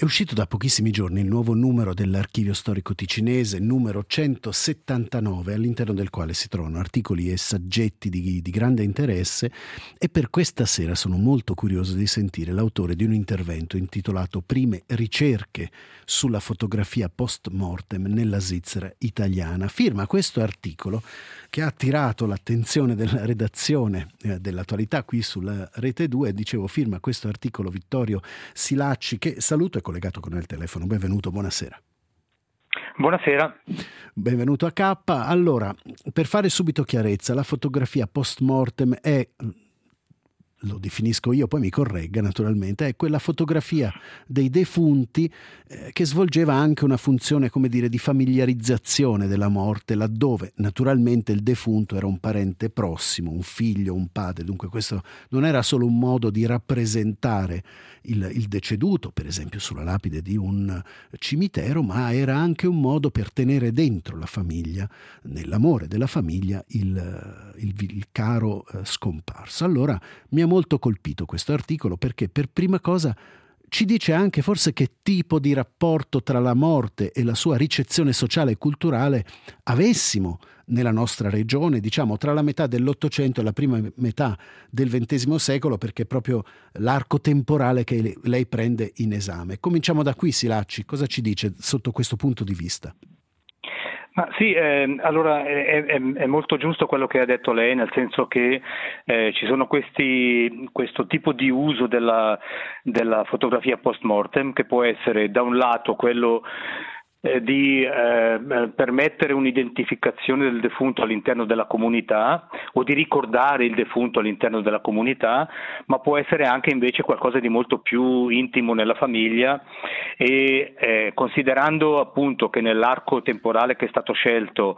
È uscito da pochissimi giorni il nuovo numero dell'Archivio Storico Ticinese, numero centosettantanove, all'interno del quale si trovano articoli e saggetti di, di grande interesse, e per questa sera sono molto curioso di sentire l'autore di un intervento intitolato Prime ricerche sulla fotografia post-mortem nella Svizzera italiana. Firma questo articolo che ha attirato l'attenzione della redazione eh, dell'attualità qui sulla Rete due. Dicevo, firma questo articolo Vittorio Silacci, che saluto e collegato con il telefono. Benvenuto, buonasera. Buonasera. Benvenuto a K. Allora, per fare subito chiarezza, la fotografia post-mortem è, lo definisco io, poi mi corregga naturalmente, è quella fotografia dei defunti eh, che svolgeva anche una funzione, come dire, di familiarizzazione della morte, laddove naturalmente il defunto era un parente prossimo, un figlio, un padre. Dunque questo non era solo un modo di rappresentare il, il deceduto, per esempio sulla lapide di un cimitero, ma era anche un modo per tenere dentro la famiglia, nell'amore della famiglia, il, il, il caro eh, scomparso. Allora mi ha molto colpito questo articolo, perché per prima cosa ci dice anche forse che tipo di rapporto tra la morte e la sua ricezione sociale e culturale avessimo nella nostra regione, diciamo tra la metà dell'Ottocento e la prima metà del ventesimo secolo, perché è proprio l'arco temporale che lei prende in esame. Cominciamo da qui, Silacci, cosa ci dice sotto questo punto di vista? Ma sì, eh, allora è, è, è molto giusto quello che ha detto lei, nel senso che eh, ci sono questi, questo tipo di uso della, della fotografia post-mortem, che può essere da un lato quello eh, di eh, permettere un'identificazione del defunto all'interno della comunità o di ricordare il defunto all'interno della comunità, ma può essere anche invece qualcosa di molto più intimo nella famiglia, e eh, considerando appunto che nell'arco temporale che è stato scelto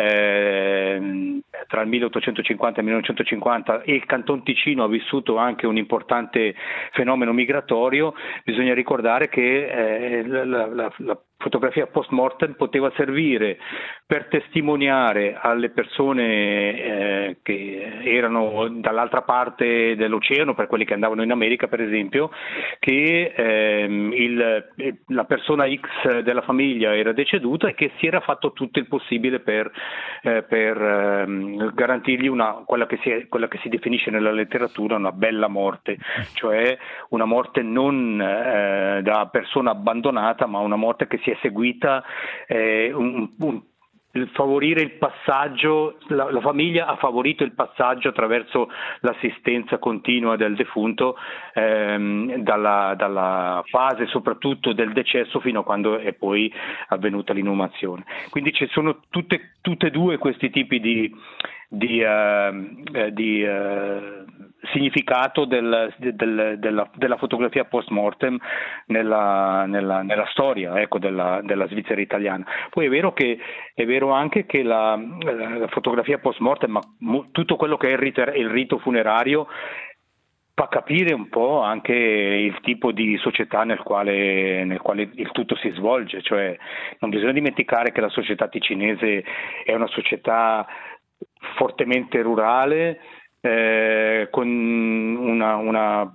eh, tra il milleottocentocinquanta e il millenovecentocinquanta il Canton Ticino ha vissuto anche un importante fenomeno migratorio, bisogna ricordare che eh, la, la, la fotografia post-mortem poteva servire per testimoniare alle persone eh, che erano dall'altra parte dell'oceano, per quelli che andavano in America per esempio, che ehm, il, la persona X della famiglia era deceduta e che si era fatto tutto il possibile per, eh, per ehm, garantirgli una, quella, che si è, quella che si definisce nella letteratura una bella morte, cioè una morte non eh, da persona abbandonata, ma una morte che si è seguita eh, un, un, il favorire il passaggio, la, la famiglia ha favorito il passaggio attraverso l'assistenza continua del defunto ehm, dalla, dalla fase soprattutto del decesso fino a quando è poi avvenuta l'inumazione. Quindi ci sono tutte, tutte e due questi tipi di, di, uh, di uh, significato del, del, della, della fotografia post-mortem nella, nella, nella storia ecco, della, della Svizzera italiana. Poi è vero che è vero anche che la, la fotografia post-mortem, ma mo, tutto quello che è il rito, il rito funerario, fa capire un po' anche il tipo di società nel quale, nel quale il tutto si svolge, cioè non bisogna dimenticare che la società ticinese è una società fortemente rurale, Eh, con una, una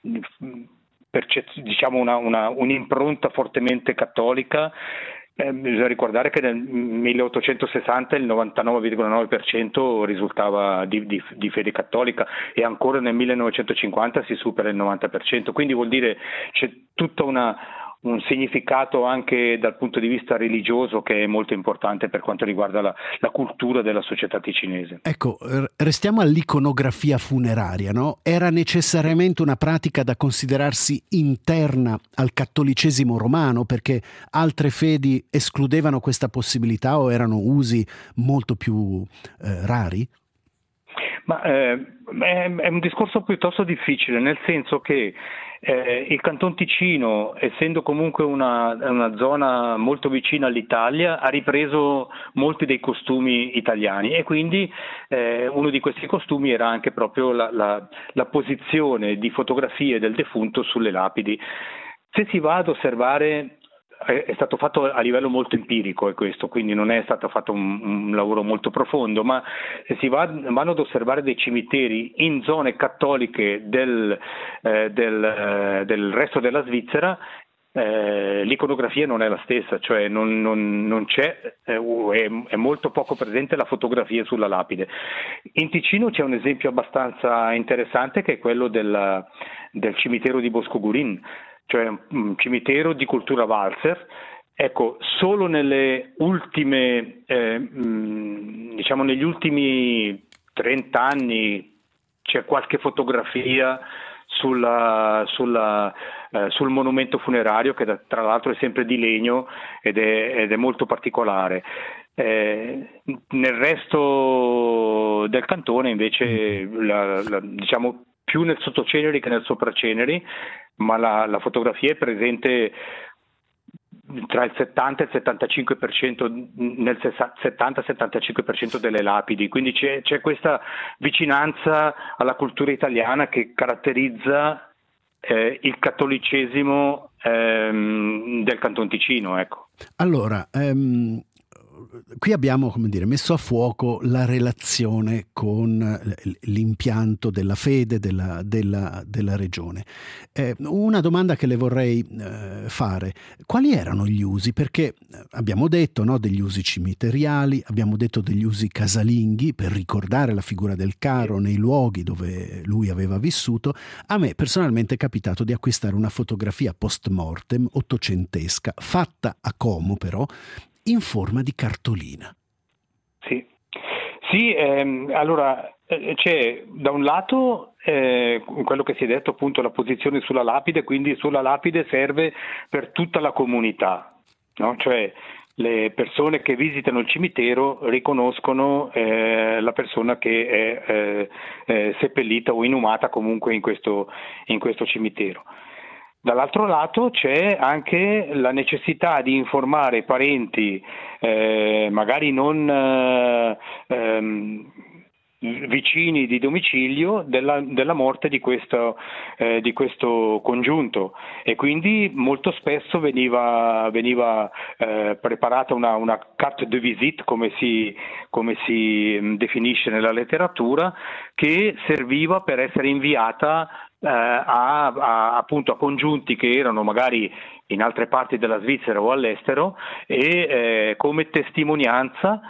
percez- diciamo una, una, un'impronta fortemente cattolica. Eh, bisogna ricordare che nel milleottocentosessanta il novantanove virgola nove per cento risultava di, di, di fede cattolica, e ancora nel millenovecentocinquanta si supera il novanta per cento, quindi vuol dire c'è tutta una un significato anche dal punto di vista religioso che è molto importante per quanto riguarda la, la cultura della società ticinese. Ecco, restiamo all'iconografia funeraria, no? Era necessariamente una pratica da considerarsi interna al cattolicesimo romano, perché altre fedi escludevano questa possibilità o erano usi molto più eh, rari? Ma eh, è, è un discorso piuttosto difficile, nel senso che Eh, il Canton Ticino, essendo comunque una, una zona molto vicina all'Italia, ha ripreso molti dei costumi italiani, e quindi eh, uno di questi costumi era anche proprio la, la, la posizione di fotografie del defunto sulle lapidi. Se si va ad osservare, è stato fatto a livello molto empirico è questo, quindi non è stato fatto un, un lavoro molto profondo, ma se si va, vanno ad osservare dei cimiteri in zone cattoliche del, eh, del, eh, del resto della Svizzera, eh, l'iconografia non è la stessa, cioè non, non, non c'è, eh, è, è molto poco presente la fotografia sulla lapide. In Ticino c'è un esempio abbastanza interessante che è quello del, del cimitero di Bosco Gurin, cioè un cimitero di cultura valzer. Ecco, solo nelle ultime, eh, mh, diciamo negli ultimi trenta anni c'è qualche fotografia sulla, sulla, eh, sul monumento funerario, che da, tra l'altro è sempre di legno ed è, ed è molto particolare. Eh, nel resto del cantone invece, la, la, diciamo più nel sottoceneri che nel sopraceneri, ma la, la fotografia è presente tra il settanta e il settantacinque per cento, nel settanta settantacinque per cento delle lapidi, quindi c'è, c'è questa vicinanza alla cultura italiana che caratterizza eh, il cattolicesimo ehm, del Canton Ticino, ecco. Allora, ehm, qui abbiamo, come dire, messo a fuoco la relazione con l'impianto della fede della, della, della regione. Eh, una domanda che le vorrei eh, fare: quali erano gli usi? Perché abbiamo detto, no, degli usi cimiteriali, abbiamo detto degli usi casalinghi per ricordare la figura del caro nei luoghi dove lui aveva vissuto. A me personalmente è capitato di acquistare una fotografia post mortem ottocentesca, fatta a Como però, in forma di cartolina. Sì, sì ehm, allora eh, c'è da un lato eh, quello che si è detto, appunto, la posizione sulla lapide, quindi sulla lapide serve per tutta la comunità, no? Cioè le persone che visitano il cimitero riconoscono eh, la persona che è eh, eh, seppellita o inumata comunque in questo, in questo cimitero. Dall'altro lato c'è anche la necessità di informare i parenti, eh, magari non eh, ehm, vicini di domicilio, della, della morte di questo, eh, di questo congiunto, e quindi molto spesso veniva, veniva eh, preparata una, una carte de visite, come si, come si definisce nella letteratura, che serviva per essere inviata Eh, a, a, appunto a congiunti che erano magari in altre parti della Svizzera o all'estero, e eh, come testimonianza,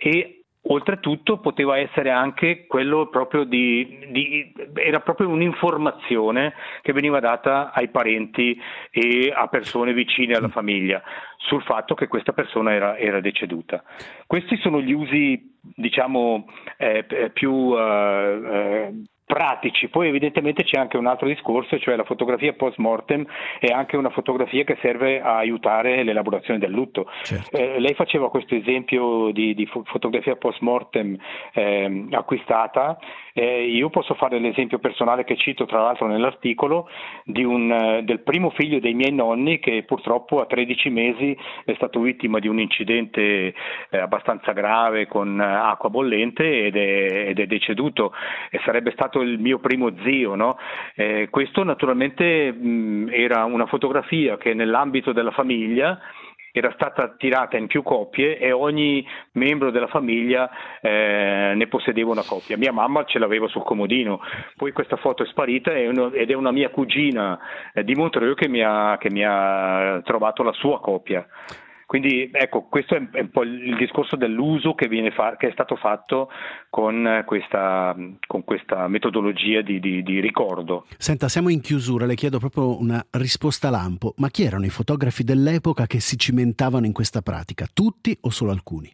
e oltretutto poteva essere anche quello proprio di, di era proprio un'informazione che veniva data ai parenti e a persone vicine alla famiglia sul fatto che questa persona era, era deceduta. Questi sono gli usi, diciamo, eh, più eh, eh, pratici. Poi evidentemente c'è anche un altro discorso, cioè la fotografia post mortem è anche una fotografia che serve a aiutare l'elaborazione del lutto. Certo. Eh, lei faceva questo esempio di, di fotografia post mortem eh, acquistata, eh, io posso fare l'esempio personale che cito tra l'altro nell'articolo di un, del primo figlio dei miei nonni, che purtroppo a tredici mesi è stato vittima di un incidente eh, abbastanza grave con acqua bollente ed è, ed è deceduto, e sarebbe stato il mio primo zio, no? Eh, questo naturalmente mh, era una fotografia che nell'ambito della famiglia era stata tirata in più copie e ogni membro della famiglia eh, ne possedeva una copia. Mia mamma ce l'aveva sul comodino, poi questa foto è sparita ed è una mia cugina eh, di Montreux che mi ha, che mi ha trovato la sua copia. Quindi ecco, questo è un po' il discorso dell'uso che, viene fa- che è stato fatto con questa, con questa metodologia di, di, di ricordo. Senta, siamo in chiusura, le chiedo proprio una risposta lampo, ma chi erano i fotografi dell'epoca che si cimentavano in questa pratica? Tutti o solo alcuni?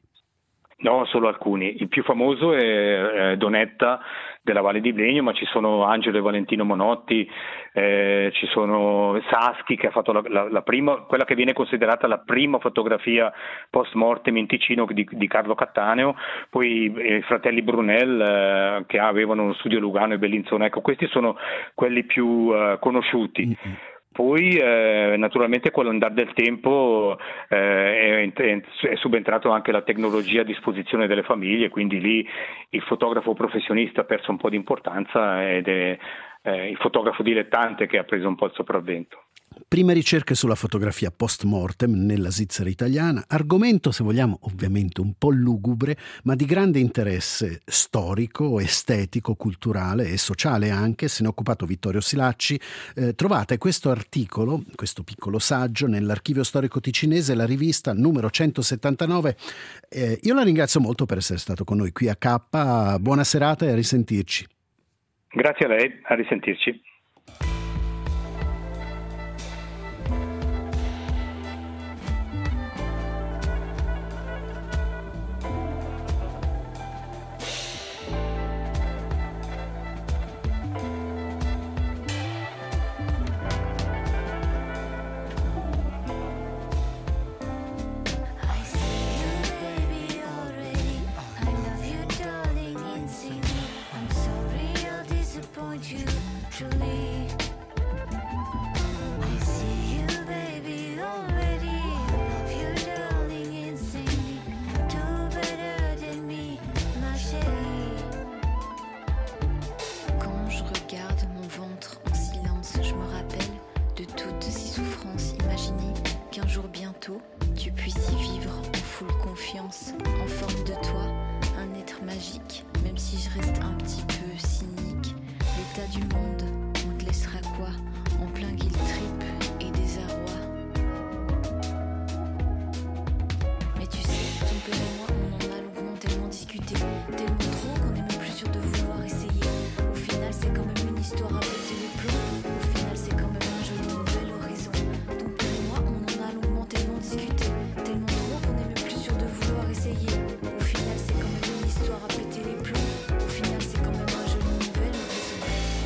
No, solo alcuni. Il più famoso è, è Donetta della Valle di Blegno, ma ci sono Angelo e Valentino Monotti, eh, ci sono Saschi che ha fatto la, la, la prima, quella che viene considerata la prima fotografia post mortem in Ticino di, di Carlo Cattaneo, poi eh, i fratelli Brunel eh, che avevano uno studio a Lugano e Bellinzona. Ecco, questi sono quelli più eh, conosciuti. Mm-hmm. Poi eh, naturalmente con l'andare del tempo eh, è, è subentrato anche la tecnologia a disposizione delle famiglie, quindi lì il fotografo professionista ha perso un po' di importanza ed è eh, il fotografo dilettante che ha preso un po' il sopravvento. Prime ricerche sulla fotografia post-mortem nella Svizzera italiana, argomento, se vogliamo, ovviamente un po' lugubre, ma di grande interesse storico, estetico, culturale e sociale anche. Se ne è occupato Vittorio Silacci. Eh, trovate questo articolo, questo piccolo saggio, nell'Archivio Storico Ticinese, la rivista numero centosettantanove. Eh, io la ringrazio molto per essere stato con noi qui a K. Buona serata e a risentirci. Grazie a lei, a risentirci. Tu puisses y vivre en full confiance, en forme de toi, un être magique, même si je reste un petit peu cynique. L'état du monde, on te laissera quoi? En plein guilt trip et désarroi. Mais tu sais, ton père et moi, on en a longuement tellement discuté, tellement trop qu'on est même plus sûr de vouloir essayer. Au final, c'est quand même une histoire à péter les plombs. Au final, c'est quand même un joli nouvel horizon. Ton père et moi, on en a longuement tellement discuté, tellement trop qu'on est même plus sûr de vouloir essayer. Au final, c'est quand même une histoire à péter les plombs. Au final, c'est quand même un joli nouvel horizon.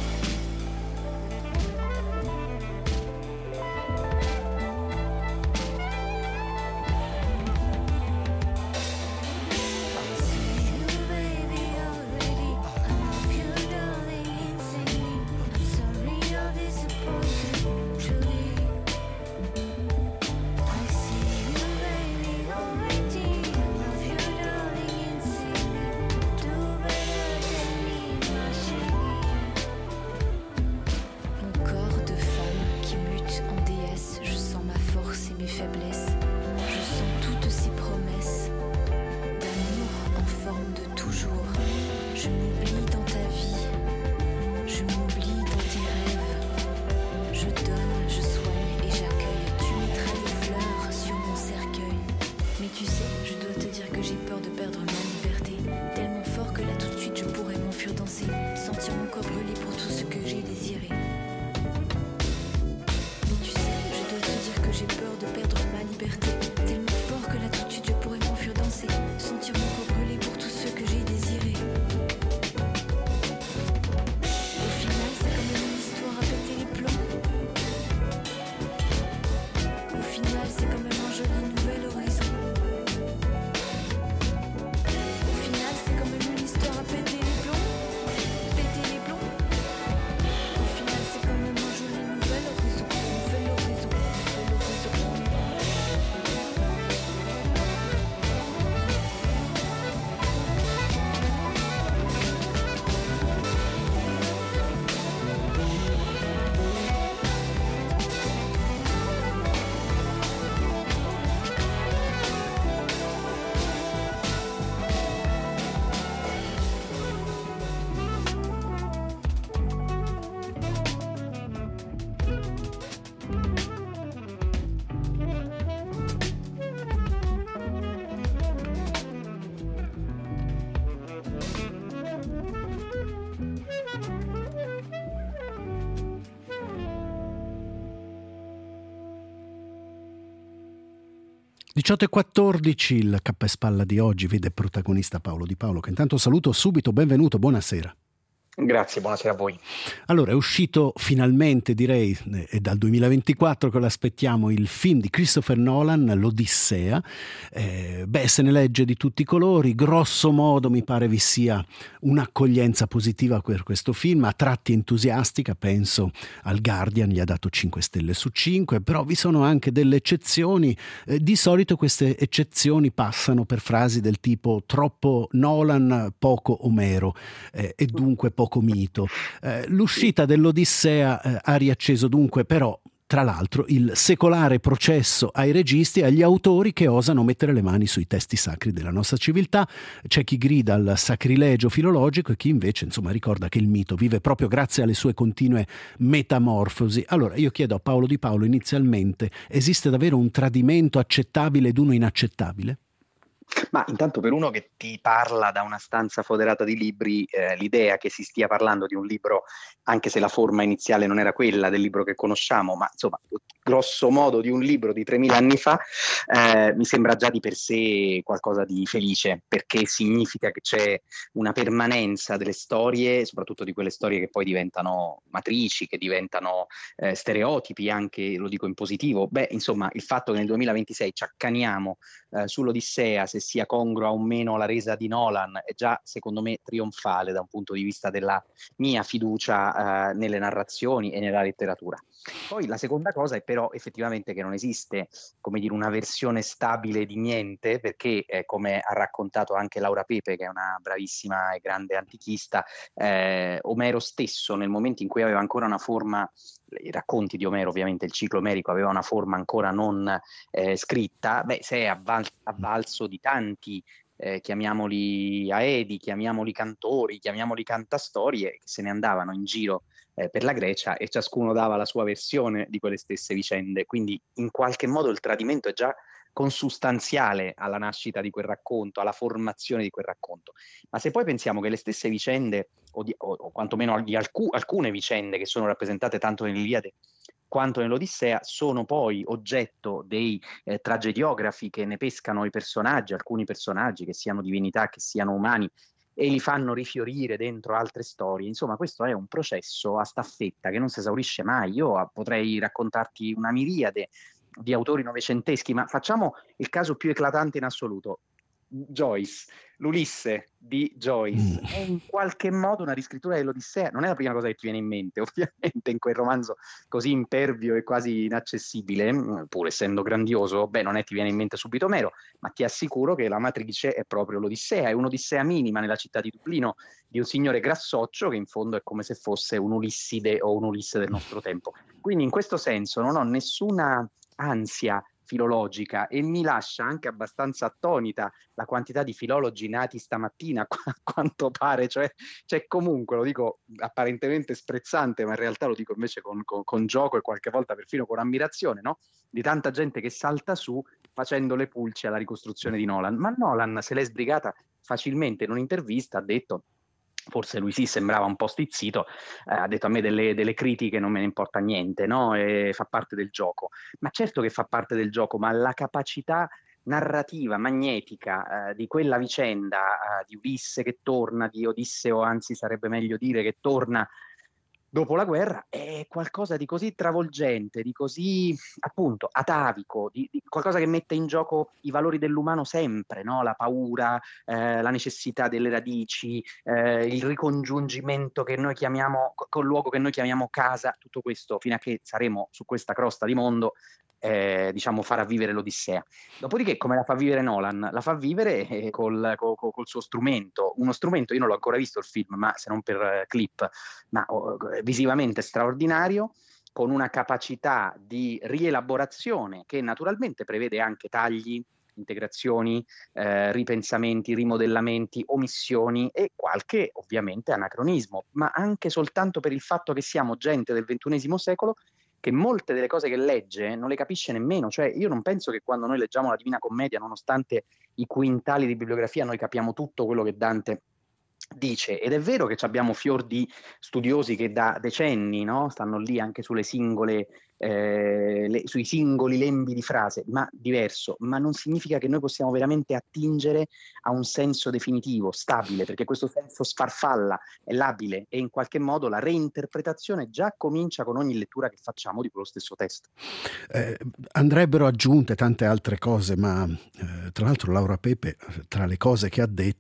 diciotto e quattordici, il K Spalla di oggi vede protagonista Paolo Di Paolo, che intanto saluto subito. Benvenuto, buonasera. Grazie, buonasera a voi. Allora, è uscito finalmente, direi, è dal duemilaventiquattro che lo aspettiamo, il film di Christopher Nolan, L'Odissea. Eh, beh, se ne legge di tutti i colori, grosso modo mi pare vi sia un'accoglienza positiva per questo film, a tratti entusiastica, penso al Guardian gli ha dato cinque stelle su cinque, però vi sono anche delle eccezioni. Eh, di solito queste eccezioni passano per frasi del tipo troppo Nolan, poco Omero, eh, e dunque poco mito. Eh, l'uscita dell'Odissea eh, ha riacceso dunque però tra l'altro, il secolare processo ai registi e agli autori che osano mettere le mani sui testi sacri della nostra civiltà. C'è chi grida al sacrilegio filologico e chi invece, insomma, ricorda che il mito vive proprio grazie alle sue continue metamorfosi. Allora, io chiedo a Paolo Di Paolo inizialmente, esiste davvero un tradimento accettabile ed uno inaccettabile? Ma intanto, per uno che ti parla da una stanza foderata di libri, eh, l'idea che si stia parlando di un libro, anche se la forma iniziale non era quella del libro che conosciamo, ma insomma grosso modo di un libro di tremila anni fa, eh, mi sembra già di per sé qualcosa di felice, perché significa che c'è una permanenza delle storie, soprattutto di quelle storie che poi diventano matrici, che diventano eh, stereotipi, anche, lo dico in positivo. Beh, insomma, il fatto che nel duemilaventisei ci accaniamo eh, sull'Odissea, se sia congrua o meno la resa di Nolan, è già secondo me trionfale da un punto di vista della mia fiducia eh, nelle narrazioni e nella letteratura. Poi la seconda cosa è però effettivamente che non esiste, come dire, una versione stabile di niente, perché eh, come ha raccontato anche Laura Pepe, che è una bravissima e grande antichista, eh, Omero stesso, nel momento in cui aveva ancora una forma, i racconti di Omero, ovviamente il ciclo omerico aveva una forma ancora non eh, scritta, beh, si è avval- avvalso di tanti, eh, chiamiamoli aedi, chiamiamoli cantori, chiamiamoli cantastorie, che se ne andavano in giro eh, per la Grecia e ciascuno dava la sua versione di quelle stesse vicende. Quindi in qualche modo il tradimento è già consustanziale alla nascita di quel racconto, alla formazione di quel racconto. Ma se poi pensiamo che le stesse vicende, o, di, o, o quantomeno di alcu- alcune vicende che sono rappresentate tanto nell'Iliade quanto nell'Odissea, sono poi oggetto dei eh, tragediografi che ne pescano i personaggi, alcuni personaggi, che siano divinità, che siano umani, e li fanno rifiorire dentro altre storie. Insomma, questo è un processo a staffetta che non si esaurisce mai. Io potrei raccontarti una miriade di autori novecenteschi, ma facciamo il caso più eclatante in assoluto. Joyce, l'Ulisse di Joyce è in qualche modo una riscrittura dell'Odissea. Non è la prima cosa che ti viene in mente, ovviamente, in quel romanzo così impervio e quasi inaccessibile, pur essendo grandioso. Beh, non è ti viene in mente subito Omero, ma ti assicuro che la matrice è proprio l'Odissea. È un'Odissea minima nella città di Dublino, di un signore grassoccio che in fondo è come se fosse un Ulisside o un Ulisse del nostro tempo. Quindi in questo senso non ho nessuna ansia filologica e mi lascia anche abbastanza attonita la quantità di filologi nati stamattina, a quanto pare, cioè, cioè comunque, lo dico apparentemente sprezzante, ma in realtà lo dico invece con, con, con gioco e qualche volta perfino con ammirazione, no? Di tanta gente che salta su facendo le pulci alla ricostruzione di Nolan. Ma Nolan se l'è sbrigata facilmente. In un'intervista ha detto, forse lui sì sembrava un po' stizzito, eh, ha detto: a me delle, delle critiche non me ne importa niente, no? E fa parte del gioco. Ma certo che fa parte del gioco, ma la capacità narrativa, magnetica eh, di quella vicenda, eh, di Ulisse che torna, di Odisseo, anzi sarebbe meglio dire che torna dopo la guerra, è qualcosa di così travolgente, di così appunto atavico, di, di qualcosa che mette in gioco i valori dell'umano sempre, no? La paura, eh, la necessità delle radici, eh, il ricongiungimento che noi chiamiamo, col luogo che noi chiamiamo casa, tutto questo fino a che saremo su questa crosta di mondo. Eh, diciamo farà vivere l'Odissea. Dopodiché come la fa vivere Nolan? La fa vivere eh, col, col, col suo strumento, uno strumento, io non l'ho ancora visto il film, ma se non per eh, clip, ma oh, visivamente straordinario, con una capacità di rielaborazione che naturalmente prevede anche tagli, integrazioni, eh, ripensamenti, rimodellamenti, omissioni e qualche ovviamente anacronismo, ma anche soltanto per il fatto che siamo gente del ventunesimo secolo che molte delle cose che legge non le capisce nemmeno. Cioè io non penso che quando noi leggiamo la Divina Commedia, nonostante i quintali di bibliografia, noi capiamo tutto quello che Dante dice. Ed è vero che abbiamo fior di studiosi che da decenni, no, stanno lì anche sulle singole eh, le, sui singoli lembi di frase, ma diverso, ma non significa che noi possiamo veramente attingere a un senso definitivo, stabile, perché questo senso sfarfalla, è labile, e in qualche modo la reinterpretazione già comincia con ogni lettura che facciamo di quello stesso testo. Eh, andrebbero aggiunte tante altre cose, ma eh, tra l'altro Laura Pepe, tra le cose che ha detto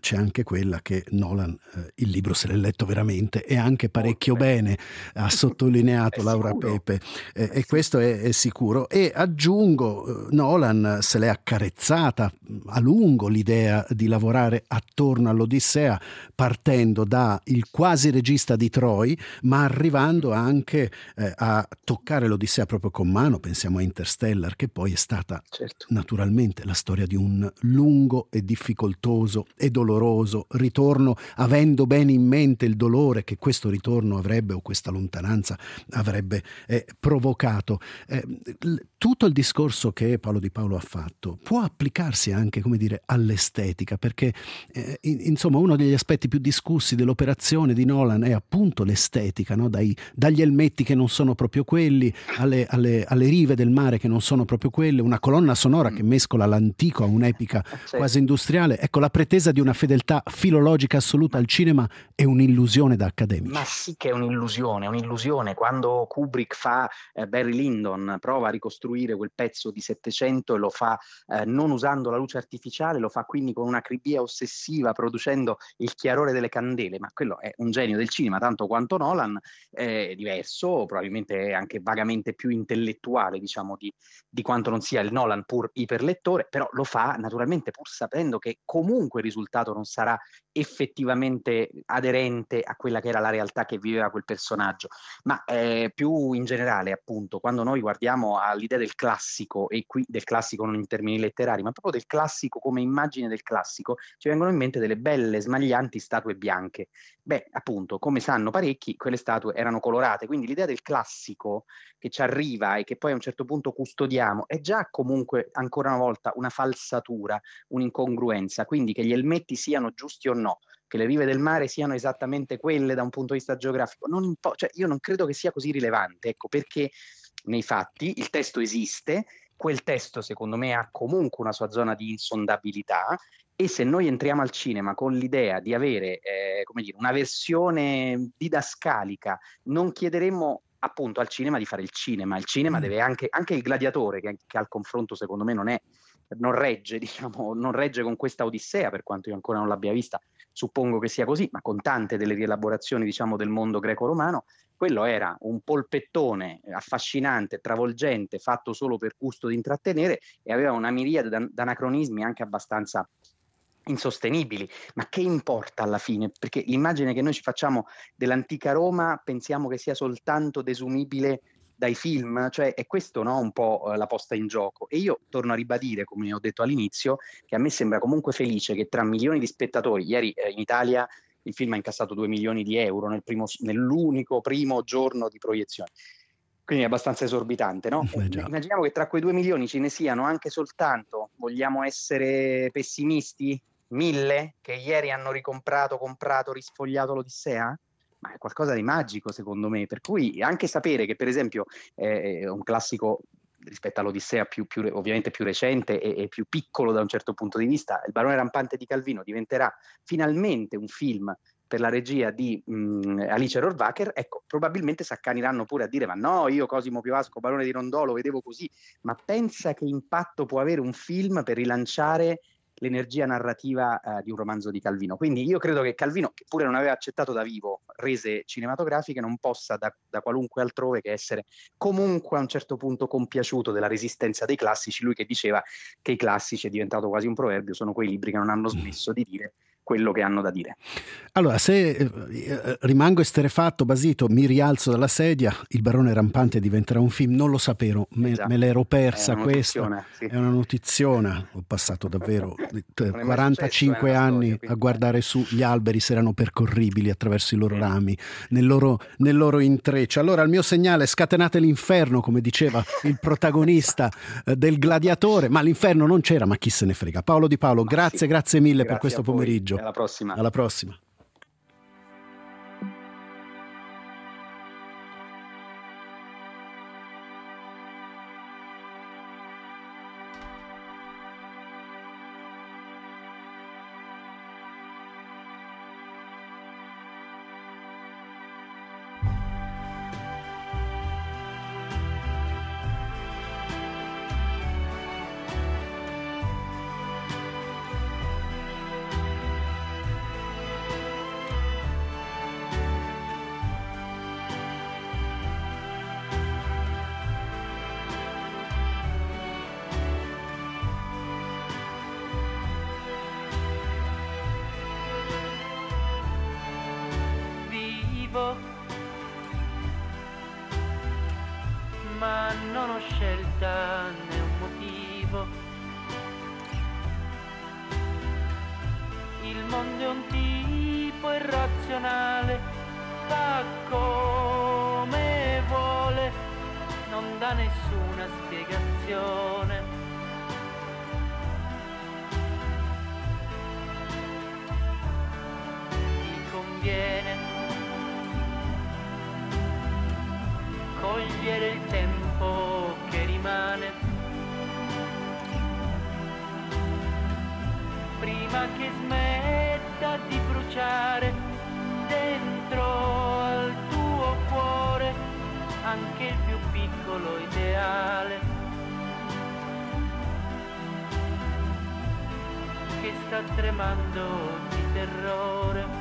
c'è anche quella che Nolan eh, il libro se l'è letto veramente e anche parecchio bene, ha sottolineato Laura Pepe, eh, e questo è, è sicuro. E aggiungo, eh, Nolan se l'è accarezzata a lungo l'idea di lavorare attorno all'Odissea, partendo da il quasi regista di Troy, ma arrivando anche eh, a toccare l'Odissea proprio con mano. Pensiamo a Interstellar, che poi è stata certo. naturalmente la storia di un lungo e difficoltoso e doloroso ritorno, avendo bene in mente il dolore che questo ritorno avrebbe, o questa lontananza avrebbe eh, provocato. Eh, l- tutto il discorso che Paolo Di Paolo ha fatto può applicarsi anche, come dire, all'estetica, perché eh, in, insomma uno degli aspetti più discussi dell'operazione di Nolan è appunto l'estetica, no? Dai, dagli elmetti che non sono proprio quelli, alle, alle, alle rive del mare che non sono proprio quelle, una colonna sonora mm. che mescola l'antico a un'epica sì. quasi industriale. Ecco, la pretesa di una fedeltà filologica assoluta al cinema è un'illusione da accademici. Ma sì che è un'illusione, un'illusione. Quando Kubrick fa eh, Barry Lyndon, prova a ricostruire quel pezzo di Settecento e lo fa eh, non usando la luce artificiale, lo fa quindi con un'acribia ossessiva, producendo il chiarore delle candele, ma quello è un genio del cinema tanto quanto Nolan, è diverso, probabilmente è anche vagamente più intellettuale, diciamo, di, di quanto non sia il Nolan pur iperlettore, però lo fa naturalmente pur sapendo che comunque il risultato non sarà effettivamente aderente a quella che era la realtà che viveva quel personaggio, ma eh, più in generale, appunto, quando noi guardiamo all'idea del classico, e qui del classico non in termini letterari, ma proprio del classico come immagine del classico, ci vengono in mente delle belle smaglianti statue bianche. Beh, appunto, come sanno parecchi, quelle statue erano colorate, quindi l'idea del classico che ci arriva e che poi a un certo punto custodiamo è già comunque ancora una volta una falsatura, un'incongruenza, quindi che gli elmetti siano giusti o no, che le rive del mare siano esattamente quelle da un punto di vista geografico, non impo- cioè io non credo che sia così rilevante, ecco, perché nei fatti il testo esiste, quel testo secondo me ha comunque una sua zona di insondabilità, e se noi entriamo al cinema con l'idea di avere eh, come dire, una versione didascalica, non chiederemo appunto al cinema di fare il cinema. Il cinema deve anche, anche il Gladiatore, che, che al confronto secondo me non è, non regge, diciamo, non regge con questa Odissea, per quanto io ancora non l'abbia vista, suppongo che sia così, ma con tante delle rielaborazioni, diciamo, del mondo greco-romano. Quello era un polpettone affascinante, travolgente, fatto solo per gusto di intrattenere, e aveva una miriade d'anacronismi anche abbastanza insostenibili. Ma che importa alla fine? Perché l'immagine che noi ci facciamo dell'antica Roma pensiamo che sia soltanto desumibile dai film, cioè è questo, no, un po' eh, la posta in gioco. E io torno a ribadire, come ho detto all'inizio, che a me sembra comunque felice che tra milioni di spettatori, ieri eh, in Italia il film ha incassato due milioni di euro nel primo, nell'unico primo giorno di proiezione, quindi è abbastanza esorbitante, no? Eh, Immaginiamo che tra quei due milioni ce ne siano anche soltanto, vogliamo essere pessimisti, mille che ieri hanno ricomprato, comprato, risfogliato l'Odissea? Ma è qualcosa di magico, secondo me, per cui anche sapere che per esempio eh, è un classico rispetto all'Odissea più, più, ovviamente più recente e, e più piccolo da un certo punto di vista, Il barone rampante di Calvino diventerà finalmente un film per la regia di mh, Alice Rohrwacher, ecco, probabilmente si accaniranno pure a dire ma no, io Cosimo Piovasco, Barone di Rondò, lo vedevo così, ma pensa che impatto può avere un film per rilanciare l'energia narrativa eh, di un romanzo di Calvino. Quindi io credo che Calvino, che pure non aveva accettato da vivo rese cinematografiche, non possa da, da qualunque altrove che essere comunque a un certo punto compiaciuto della resistenza dei classici, lui che diceva che i classici, è diventato quasi un proverbio, sono quei libri che non hanno smesso di dire quello che hanno da dire. Allora, se eh, rimango esterefatto, basito, mi rialzo dalla sedia, Il barone rampante diventerà un film, non lo sapevo, me, esatto. me l'ero persa, è questa sì. È una notiziona. Ho passato davvero quarantacinque anni storia, a guardare su gli alberi se erano percorribili attraverso i loro rami, nel loro, nel loro intreccio. Allora il mio segnale: scatenate l'inferno, come diceva il protagonista eh, del Gladiatore, ma l'inferno non c'era, ma chi se ne frega. Paolo Di Paolo, ma grazie, sì. grazie mille grazie per questo pomeriggio. Alla prossima. Alla prossima. scelta né un motivo. Il mondo è un tipo irrazionale, fa come vuole, non dà nessuna spiegazione. Ti conviene cogliere il tempo che rimane prima che smetta di bruciare dentro al tuo cuore anche il più piccolo ideale che sta tremando di terrore.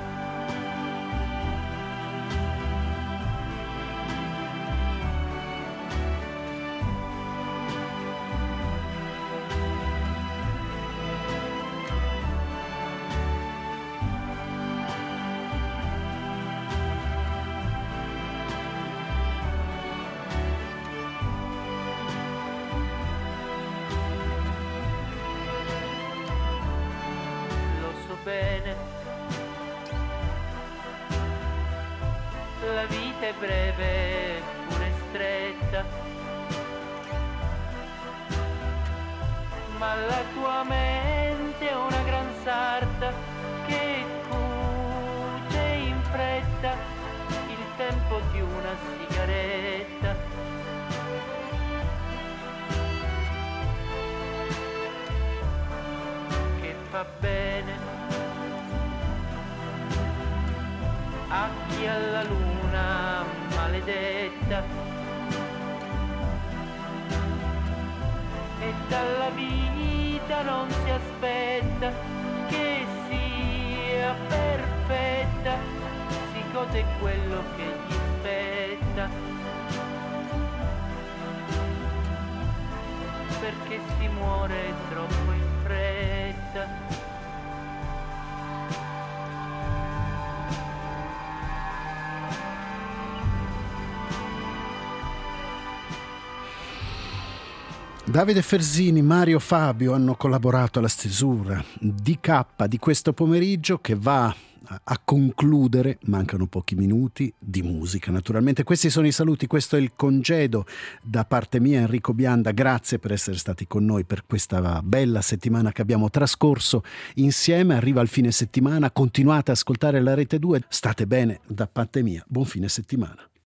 Bene, la vita è breve, pure stretta, ma la tua mente è una gran sarta che cuce in fretta il tempo di una sigaretta. Che fa bene a chi alla luna maledetta e dalla vita non si aspetta che sia perfetta, si gode quello che gli spetta, perché si muore troppo in fretta. Davide Fersini, Mario Fabio hanno collaborato alla stesura di K di questo pomeriggio che va a concludere, mancano pochi minuti di musica. Naturalmente questi sono i saluti, questo è il congedo da parte mia, Enrico Bianda. Grazie per essere stati con noi per questa bella settimana che abbiamo trascorso insieme. Arriva il fine settimana, continuate ad ascoltare la Rete due, state bene da parte mia, buon fine settimana.